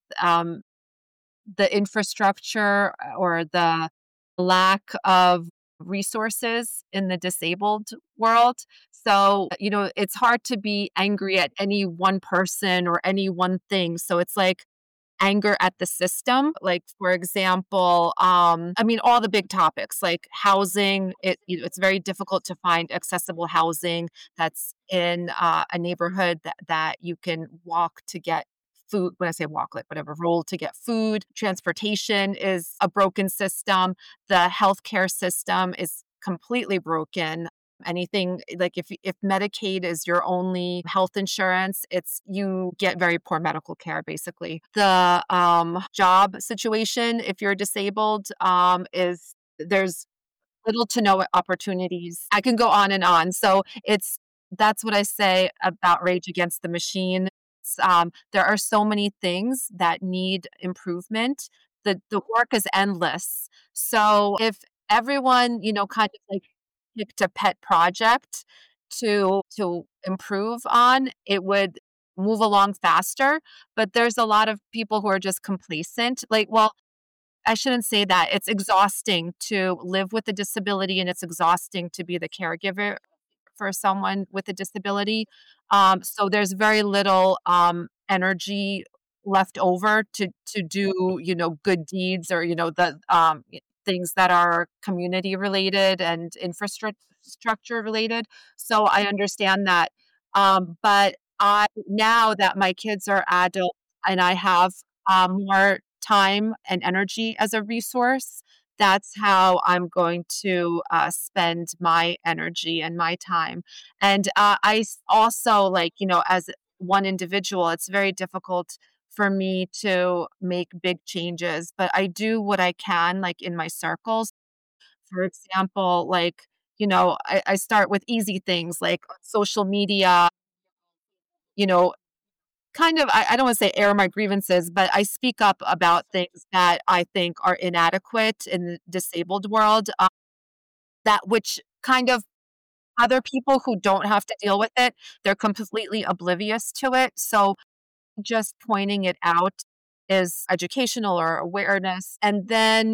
the infrastructure or the lack of resources in the disabled world. So, it's hard to be angry at any one person or any one thing. So it's like anger at the system. Like, for example, all the big topics like housing. It's very difficult to find accessible housing that's in a neighborhood that you can walk to get food. When I say walk, like whatever, roll to get food. Transportation is a broken system. The healthcare system is completely broken. Anything like if Medicaid is your only health insurance, you get very poor medical care. Basically, the job situation, if you're disabled, is there's little to no opportunities. I can go on and on. So that's what I say about Rage Against the Machine. There are so many things that need improvement. The work is endless. So if everyone, kind of like picked a pet project to improve on, it would move along faster. But there's a lot of people who are just complacent. I shouldn't say that. It's exhausting to live with a disability, and it's exhausting to be the caregiver for someone with a disability. So there's very little energy left over to do, good deeds or, the things that are community related and infrastructure related. So I understand that. But now that my kids are adult and I have more time and energy as a resource, that's how I'm going to spend my energy and my time. And also, as one individual, it's very difficult for me to make big changes, but I do what I can, like in my circles. For example, I start with easy things like social media, you know, kind of, I don't want to say air my grievances, but I speak up about things that I think are inadequate in the disabled world, that which kind of other people who don't have to deal with it, they're completely oblivious to it. So just pointing it out is educational or awareness. And then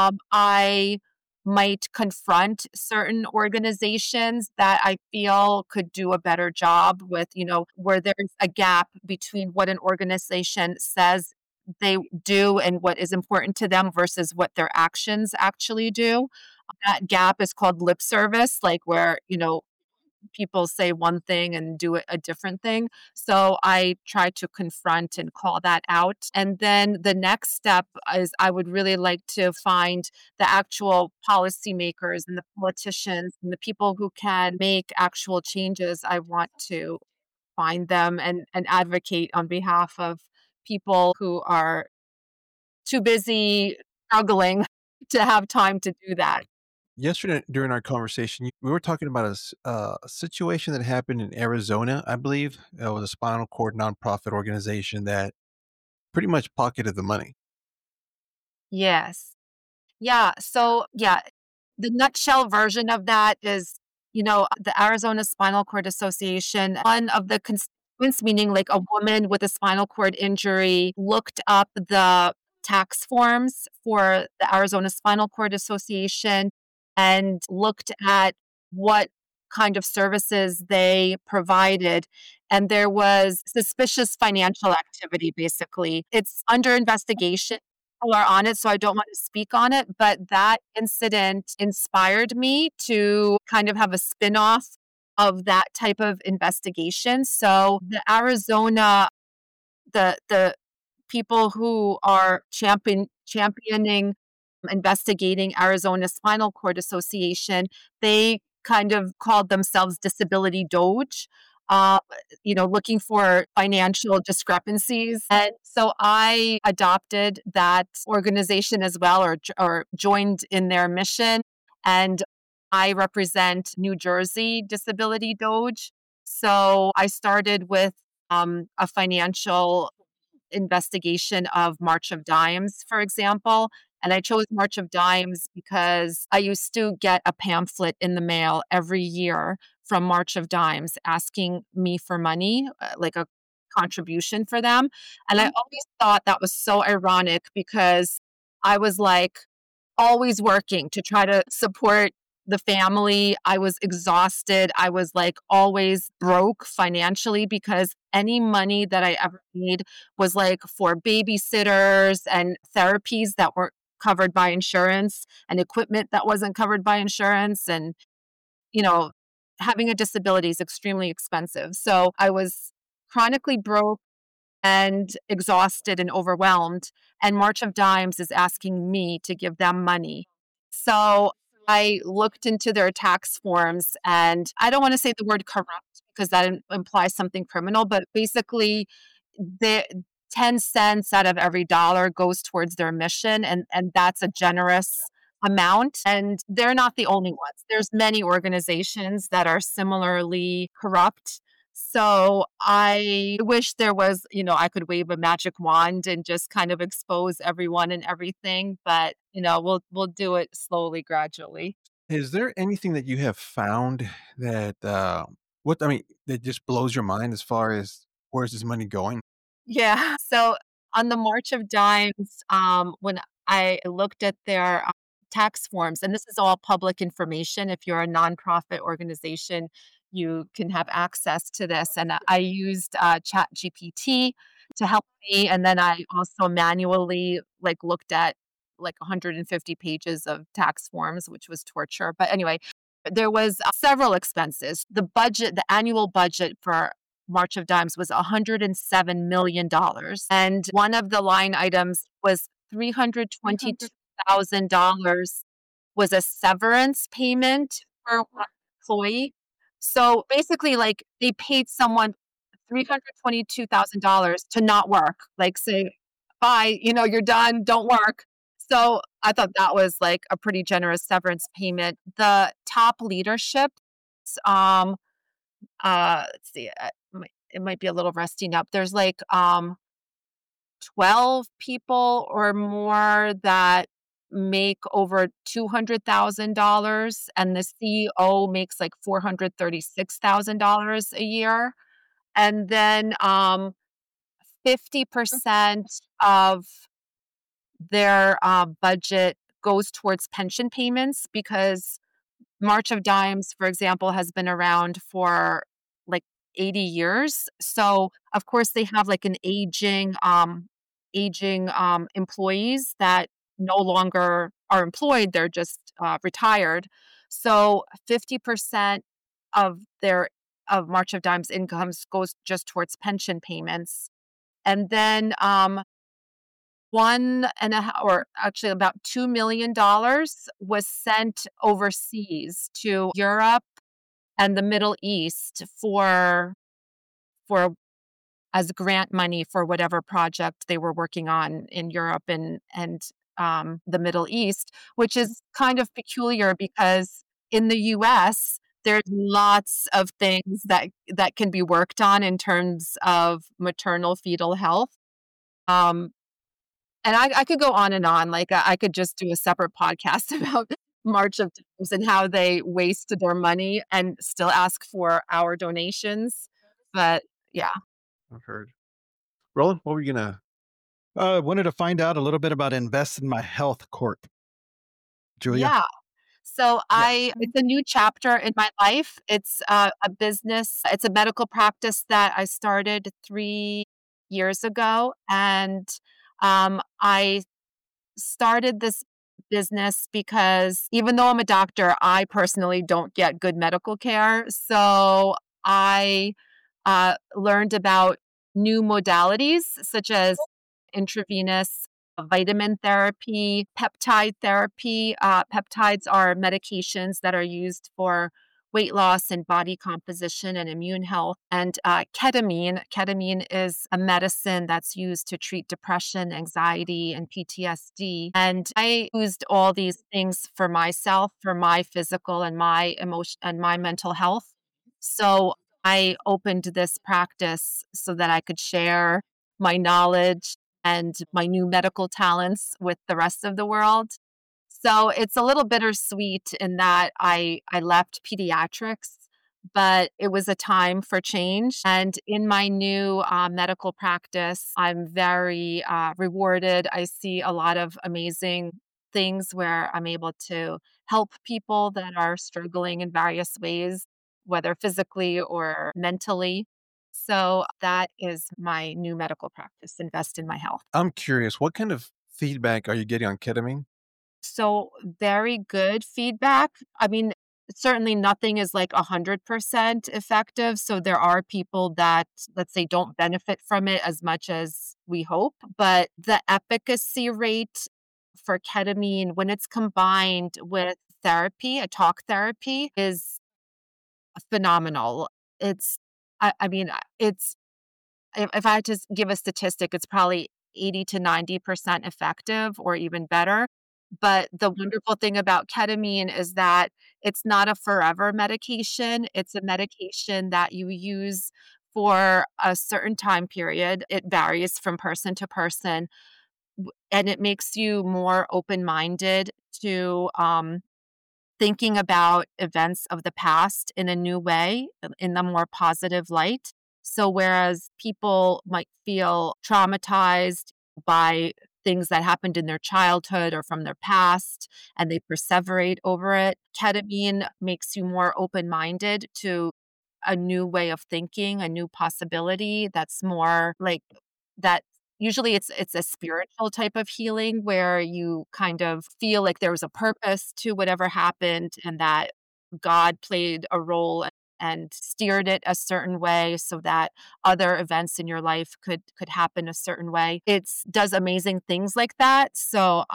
I might confront certain organizations that I feel could do a better job with, where there's a gap between what an organization says they do and what is important to them versus what their actions actually do. That gap is called lip service, like where, people say one thing and do a different thing. So I try to confront and call that out. And then the next step is I would really like to find the actual policymakers and the politicians and the people who can make actual changes. I want to find them and advocate on behalf of people who are too busy struggling to have time to do that. Yesterday during our conversation, we were talking about a situation that happened in Arizona, I believe. It was a spinal cord nonprofit organization that pretty much pocketed the money. Yes. Yeah. So, yeah, the nutshell version of that is, the Arizona Spinal Cord Association, one of the constituents, meaning like a woman with a spinal cord injury, looked up the tax forms for the Arizona Spinal Cord Association and looked at what kind of services they provided. And there was suspicious financial activity, basically. It's under investigation. People are on it, so I don't want to speak on it. But that incident inspired me to kind of have a spin-off of that type of investigation. So the Arizona, the people who are championing investigating Arizona Spinal Cord Association, they kind of called themselves Disability Doge, looking for financial discrepancies. And so I adopted that organization as well, or joined in their mission. And I represent New Jersey Disability Doge. So I started with a financial investigation of March of Dimes, for example. And I chose March of Dimes because I used to get a pamphlet in the mail every year from March of Dimes asking me for money, like a contribution for them. And I always thought that was so ironic because I was like always working to try to support the family. I was exhausted. I was like always broke financially because any money that I ever made was like for babysitters and therapies that weren't covered by insurance and equipment that wasn't covered by insurance. And, you know, having a disability is extremely expensive. So I was chronically broke and exhausted and overwhelmed. And March of Dimes is asking me to give them money. So I looked into their tax forms, and I don't want to say the word corrupt because that implies something criminal, but basically the 10 cents out of every dollar goes towards their mission. And that's a generous amount. And they're not the only ones. There's many organizations that are similarly corrupt. So I wish there was, I could wave a magic wand and just kind of expose everyone and everything, but we'll do it slowly, gradually. Is there anything that you have found that that just blows your mind as far as where's this money going? Yeah. So on the March of Dimes, when I looked at their tax forms, and this is all public information. If you're a nonprofit organization, you can have access to this. And I used Chat GPT to help me. And then I also manually looked at 150 pages of tax forms, which was torture. But anyway, there was several expenses. The annual budget for March of Dimes was $107 million. And one of the line items was $322,000 was a severance payment for one employee. So basically, they paid someone $322,000 to not work, say, bye, you're done, don't work. So I thought that was a pretty generous severance payment. The top leadership, let's see, it might be a little rusty up. There's like 12 people or more that make over $200,000, and the CEO makes like $436,000 a year. And then 50% of their budget goes towards pension payments, because March of Dimes, for example, has been around for like 80 years. So of course they have like an aging employees that no longer are employed; they're just retired. So 50% of their of March of Dimes incomes goes just towards pension payments, and then one and a half, or actually about $2 million was sent overseas to Europe and the Middle East for as grant money for whatever project they were working on in Europe and the Middle East, which is kind of peculiar because in the US there's lots of things that can be worked on in terms of maternal fetal health. Um, and I could go on and on. Like I could just do a separate podcast about March of Dimes and how they waste their money and still ask for our donations. But yeah. I've heard. Roland, what were you gonna? I wanted to find out a little bit about Invest in My Health Corp. Julia? Yeah. So Yeah. it's a new chapter in my life. It's a business. It's a medical practice that I started 3 years ago, and I started this business because even though I'm a doctor, I personally don't get good medical care. So I learned about new modalities such as intravenous vitamin therapy, peptide therapy. Peptides are medications that are used for weight loss and body composition and immune health. And ketamine. Ketamine is a medicine that's used to treat depression, anxiety, and PTSD. And I used all these things for myself, for my physical and my emotion and my mental health. So I opened this practice so that I could share my knowledge and my new medical talents with the rest of the world. So it's a little bittersweet in that I left pediatrics, but it was a time for change. And in my new medical practice, I'm very rewarded. I see a lot of amazing things where I'm able to help people that are struggling in various ways, whether physically or mentally. So that is my new medical practice, Invest in My Health. I'm curious. What kind of feedback are you getting on ketamine? So very good feedback. I mean, certainly nothing is like 100% effective. So there are people that, let's say, don't benefit from it as much as we hope. But the efficacy rate for ketamine, when it's combined with therapy, a talk therapy, is phenomenal. It's, I mean, it's, if I had to give a statistic, it's probably 80 to 90% effective or even better. But the wonderful thing about ketamine is that it's not a forever medication. It's a medication that you use for a certain time period. It varies from person to person, and it makes you more open-minded to thinking about events of the past in a new way, in a more positive light. So, whereas people might feel traumatized by things that happened in their childhood or from their past and they perseverate over it, ketamine makes you more open minded to a new way of thinking, a new possibility that's more like that. Usually it's a spiritual type of healing where you kind of feel like there was a purpose to whatever happened and that God played a role and steered it a certain way so that other events in your life could happen a certain way. It does amazing things like that. So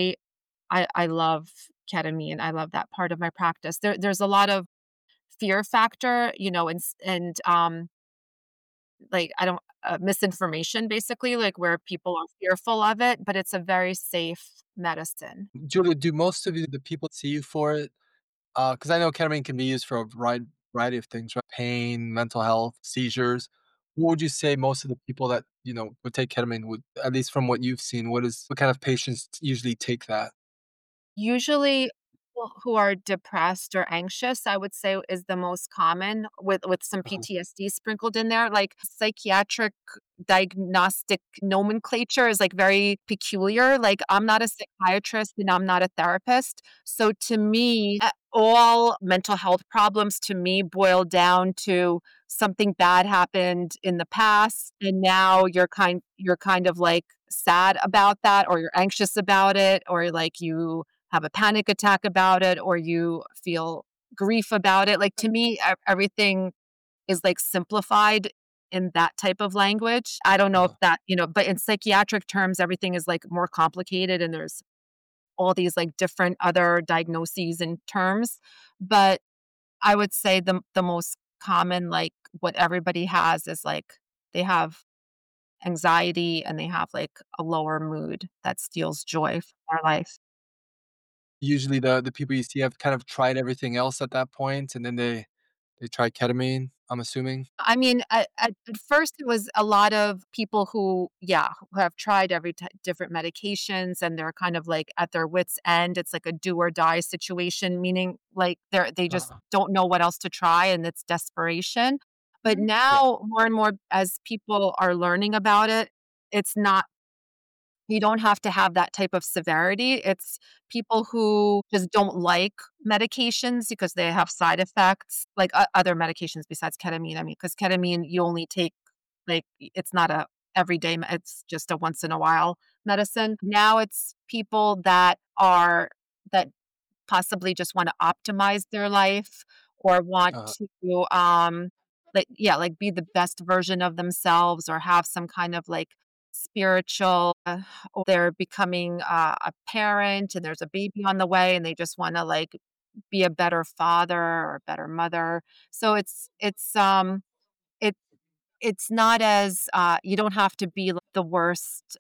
I love ketamine. I love that part of my practice. There's a lot of fear factor, and like I don't misinformation basically, like where people are fearful of it, but it's a very safe medicine. Julia, do most of the people see you for it? Because I know ketamine can be used for a variety of things, right? Pain, mental health, seizures. What would you say most of the people that, would take ketamine would, at least from what you've seen, what kind of patients usually take that? Usually, people who are depressed or anxious, I would say, is the most common with some Uh-huh. PTSD sprinkled in there. Like psychiatric diagnostic nomenclature is like very peculiar. Like I'm not a psychiatrist and I'm not a therapist. So to me, all mental health problems to me boil down to something bad happened in the past and now you're kind of like sad about that or you're anxious about it or like you have a panic attack about it or you feel grief about it. Like to me, everything is like simplified in that type of language. I don't know if Uh-huh. that, but in psychiatric terms, everything is like more complicated and there's all these like different other diagnoses and terms. But I would say the most common, like what everybody has is like they have anxiety and they have like a lower mood that steals joy from their life. Usually the people you see have kind of tried everything else at that point, and then they try ketamine, I'm assuming? I mean, at first, it was a lot of people who, yeah, who have tried different medications and they're kind of like at their wits' end. It's like a do or die situation, meaning like they just Uh-huh. don't know what else to try and it's desperation. But Yeah. now, more and more, as people are learning about it, it's not you don't have to have that type of severity. It's people who just don't like medications because they have side effects, like other medications besides ketamine. I mean, because ketamine you only take like it's not a everyday. It's just a once in a while medicine. Now it's people that possibly just want to optimize their life or want Uh, to like yeah, like be the best version of themselves or have some kind of like spiritual or they're becoming a parent and there's a baby on the way and they just want to like be a better father or a better mother. So it it's not as you don't have to be like the worst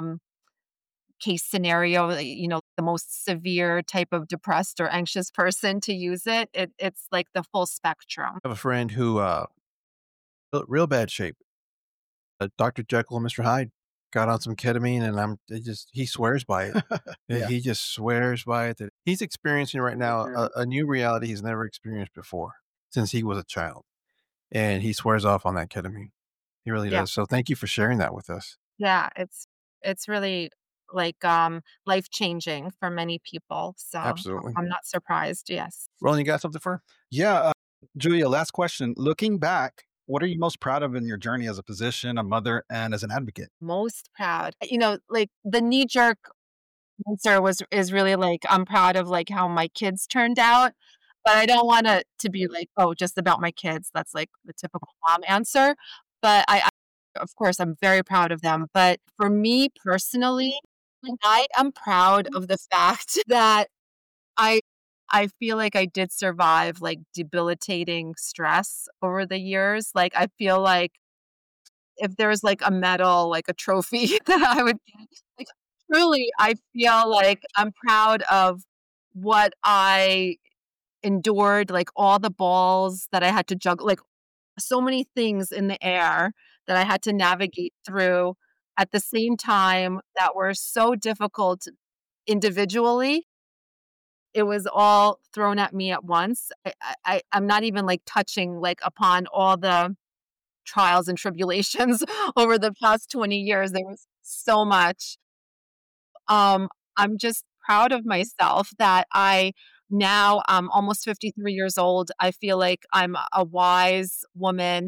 case scenario, the most severe type of depressed or anxious person to use it. It's like the full spectrum. I have a friend who real bad shape. Dr. Jekyll and Mr. Hyde got on some ketamine, and he swears by it. Yeah. He just swears by it that he's experiencing right now a new reality he's never experienced before since he was a child, and he swears off on that ketamine. He really Yeah. does. So thank you for sharing that with us. Yeah, it's really like life-changing for many people. So Absolutely. I'm not surprised. Yes. Roland, you got something for her? Yeah. Julia, last question. Looking back, what are you most proud of in your journey as a physician, a mother, and as an advocate? Most proud. Like the knee-jerk answer is really like I'm proud of like how my kids turned out, but I don't want it to be like, oh, just about my kids. That's like the typical mom answer. But of course I'm very proud of them. But for me personally, I am proud of the fact that I I feel like I did survive like debilitating stress over the years. Like I feel like if there's like a medal, like a trophy that I would get, like truly I feel like I'm proud of what I endured, like all the balls that I had to juggle, like so many things in the air that I had to navigate through at the same time that were so difficult individually. It was all thrown at me at once. I'm not even like touching like upon all the trials and tribulations over the past 20 years. There was so much. I'm just proud of myself that I now I'm almost 53 years old. I feel like I'm a wise woman,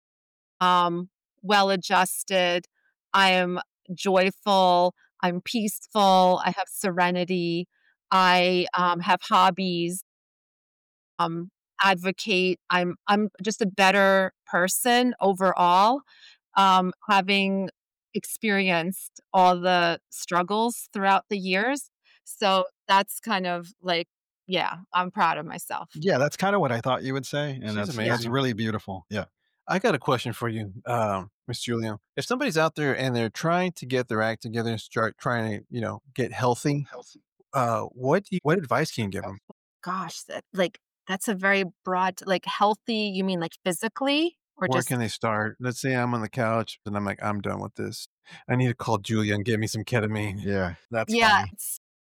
well adjusted. I am joyful. I'm peaceful. I have serenity. I have hobbies. Um, advocate. I'm just a better person overall, having experienced all the struggles throughout the years. So that's kind of like, yeah, I'm proud of myself. Yeah, that's kind of what I thought you would say, and She's that's amazing. really beautiful. Yeah. I got a question for you, Miss Julia. If somebody's out there and they're trying to get their act together and start trying to, get healthy, what advice can you give them? Gosh, that's a very broad, like healthy. You mean like physically? Or Where just can they start? Let's say I'm on the couch and I'm like, I'm done with this. I need to call Julia and get me some ketamine. Yeah. That's yeah, funny.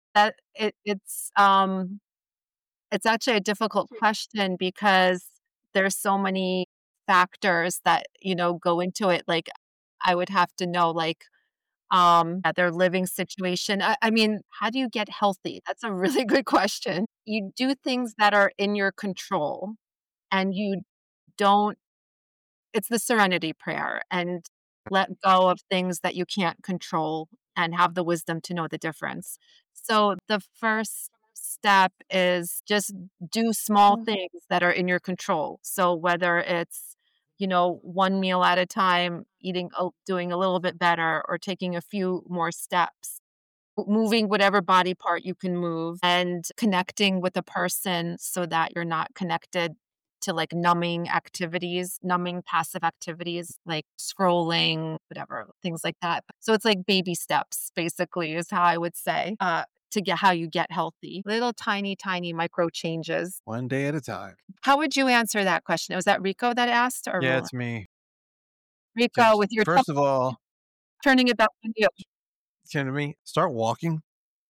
it's actually a difficult question because there's so many factors that, go into it. Like I would have to know like their living situation. I mean, how do you get healthy? That's a really good question. You do things that are in your control and you don't it's the serenity prayer and let go of things that you can't control and have the wisdom to know the difference. So the first step is just do small things that are in your control. So whether it's one meal at a time, doing a little bit better or taking a few more steps, moving whatever body part you can move and connecting with a person so that you're not connected to like numbing passive activities like scrolling, whatever, things like that. So it's like baby steps, basically, is how I would say, to get how you get healthy. Little tiny, tiny micro changes. One day at a time. How would you answer that question? Was that Rico that asked or Yeah, Roland? it's me. Rico, with your First of all, turning it back on you. to me, start walking.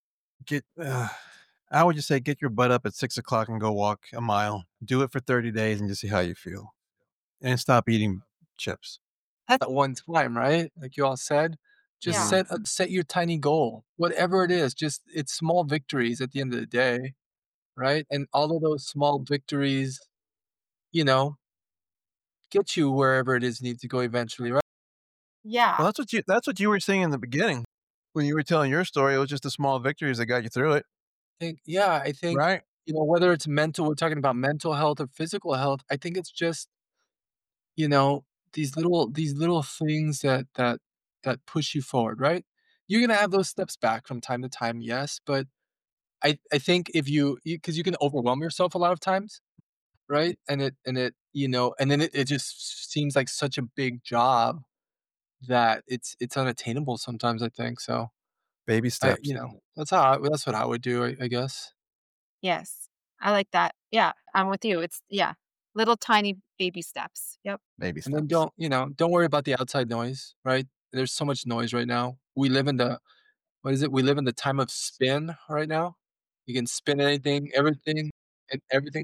I would just say get your butt up at 6 o'clock and go walk a mile. Do it for 30 days and just see how you feel. And stop eating chips. At one time, right? Like you all said, just Yeah. set your tiny goal, whatever it is. Just it's small victories at the end of the day, right? And all of those small victories, you know, get you wherever it is you need to go eventually, right? Yeah. Well, that's what you were saying in the beginning. When you were telling your story, it was just the small victories that got you through it, I think right? whether it's mental, we're talking about mental health or physical health. I think it's just you know these little things that push you forward, right? You're gonna have those steps back from time to time, yes, but I think if because you can overwhelm yourself a lot of times, right? And then it just seems like such a big job that it's unattainable sometimes, I think. So Baby steps. that's what I would do, I guess. Yes. I like that. Yeah, I'm with you. It's little tiny baby steps. Yep. Baby And then steps. don't worry about the outside noise, right? There's so much noise right now. We live in the what is it? We live in the time of spin right now. You can spin anything, everything, and everything.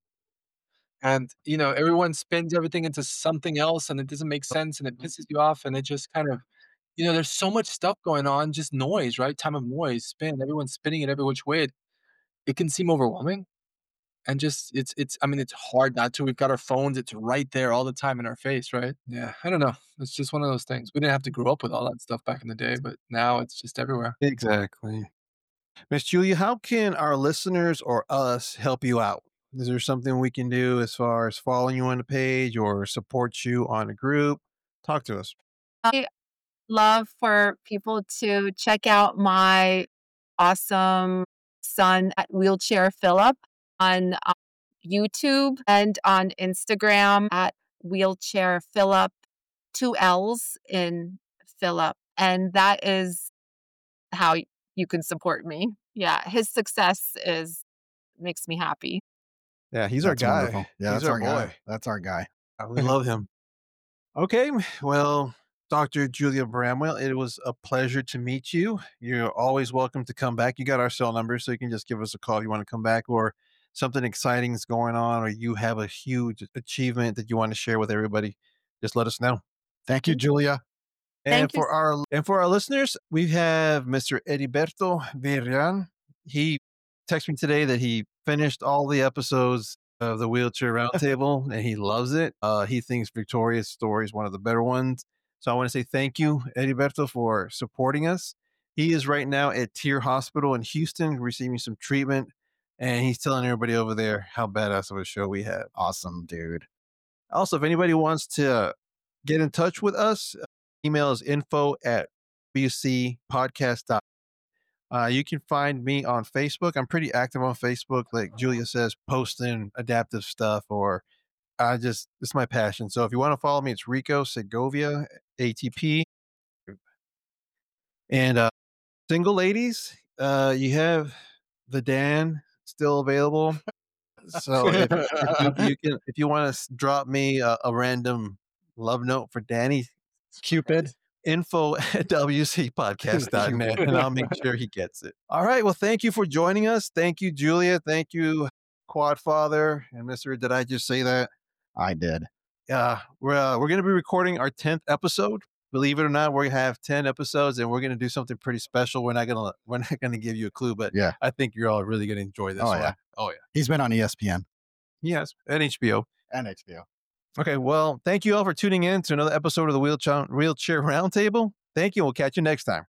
And everyone spins everything into something else and it doesn't make sense and it pisses you off and it just kind of there's so much stuff going on, just noise, right? Time of noise, spin, everyone's spinning it every which way. It can seem overwhelming. And just it's I mean, it's hard not to. We've got our phones, it's right there all the time in our face, right? Yeah, I don't know. It's just one of those things. We didn't have to grow up with all that stuff back in the day, but now it's just everywhere. Exactly. Miss Julia, how can our listeners or us help you out? Is there something we can do as far as following you on the page or support you on a group? Talk to us. I love for people to check out my awesome son at Wheelchair Phillip on YouTube and on Instagram at Wheelchair Phillip, 2 L's in Phillip. And that is how you can support me. Yeah, his success makes me happy. Yeah, he's our That's guy. wonderful. Yeah, He's that's our our boy. guy. That's our guy. We love him. Okay, well, Dr. Julia Bramwell, it was a pleasure to meet you. You're always welcome to come back. You got our cell number, so you can just give us a call if you want to come back, or something exciting is going on, or you have a huge achievement that you want to share with everybody. Just let us know. Thank you, Julia. And Thank you. for our listeners, we have Mr. Heriberto Virran. He texted me today that he finished all the episodes of the Wheelchair Roundtable and he loves it. He thinks Victoria's story is one of the better ones. So I want to say thank you, Heriberto, for supporting us. He is right now at Tier Hospital in Houston receiving some treatment, and he's telling everybody over there how badass of a show we have. Awesome, dude. Also, if anybody wants to get in touch with us, email is info@bcpodcast.com. You can find me on Facebook. I'm pretty active on Facebook, like Julia says, posting adaptive stuff, or it's my passion. So if you want to follow me, it's Rico Segovia, ATP. And single ladies, you have the Dan still available. So if you want to drop me a random love note for Danny, Cupid. info@wcpodcast.net, and I'll make sure he gets it. All right. Well, thank you for joining us. Thank you, Julia. Thank you, Quadfather and Mr. Did I just say that? I did. We're going to be recording our 10th episode. Believe it or not, we're going to have 10 episodes, and we're going to do something pretty special. We're not going to give you a clue, but Yeah. I think you're all really going to enjoy this one. Yeah. Oh, yeah. He's been on ESPN Yes, and HBO. and HBO. Okay, well, thank you all for tuning in to another episode of the Wheelchair Roundtable. Thank you. We'll catch you next time.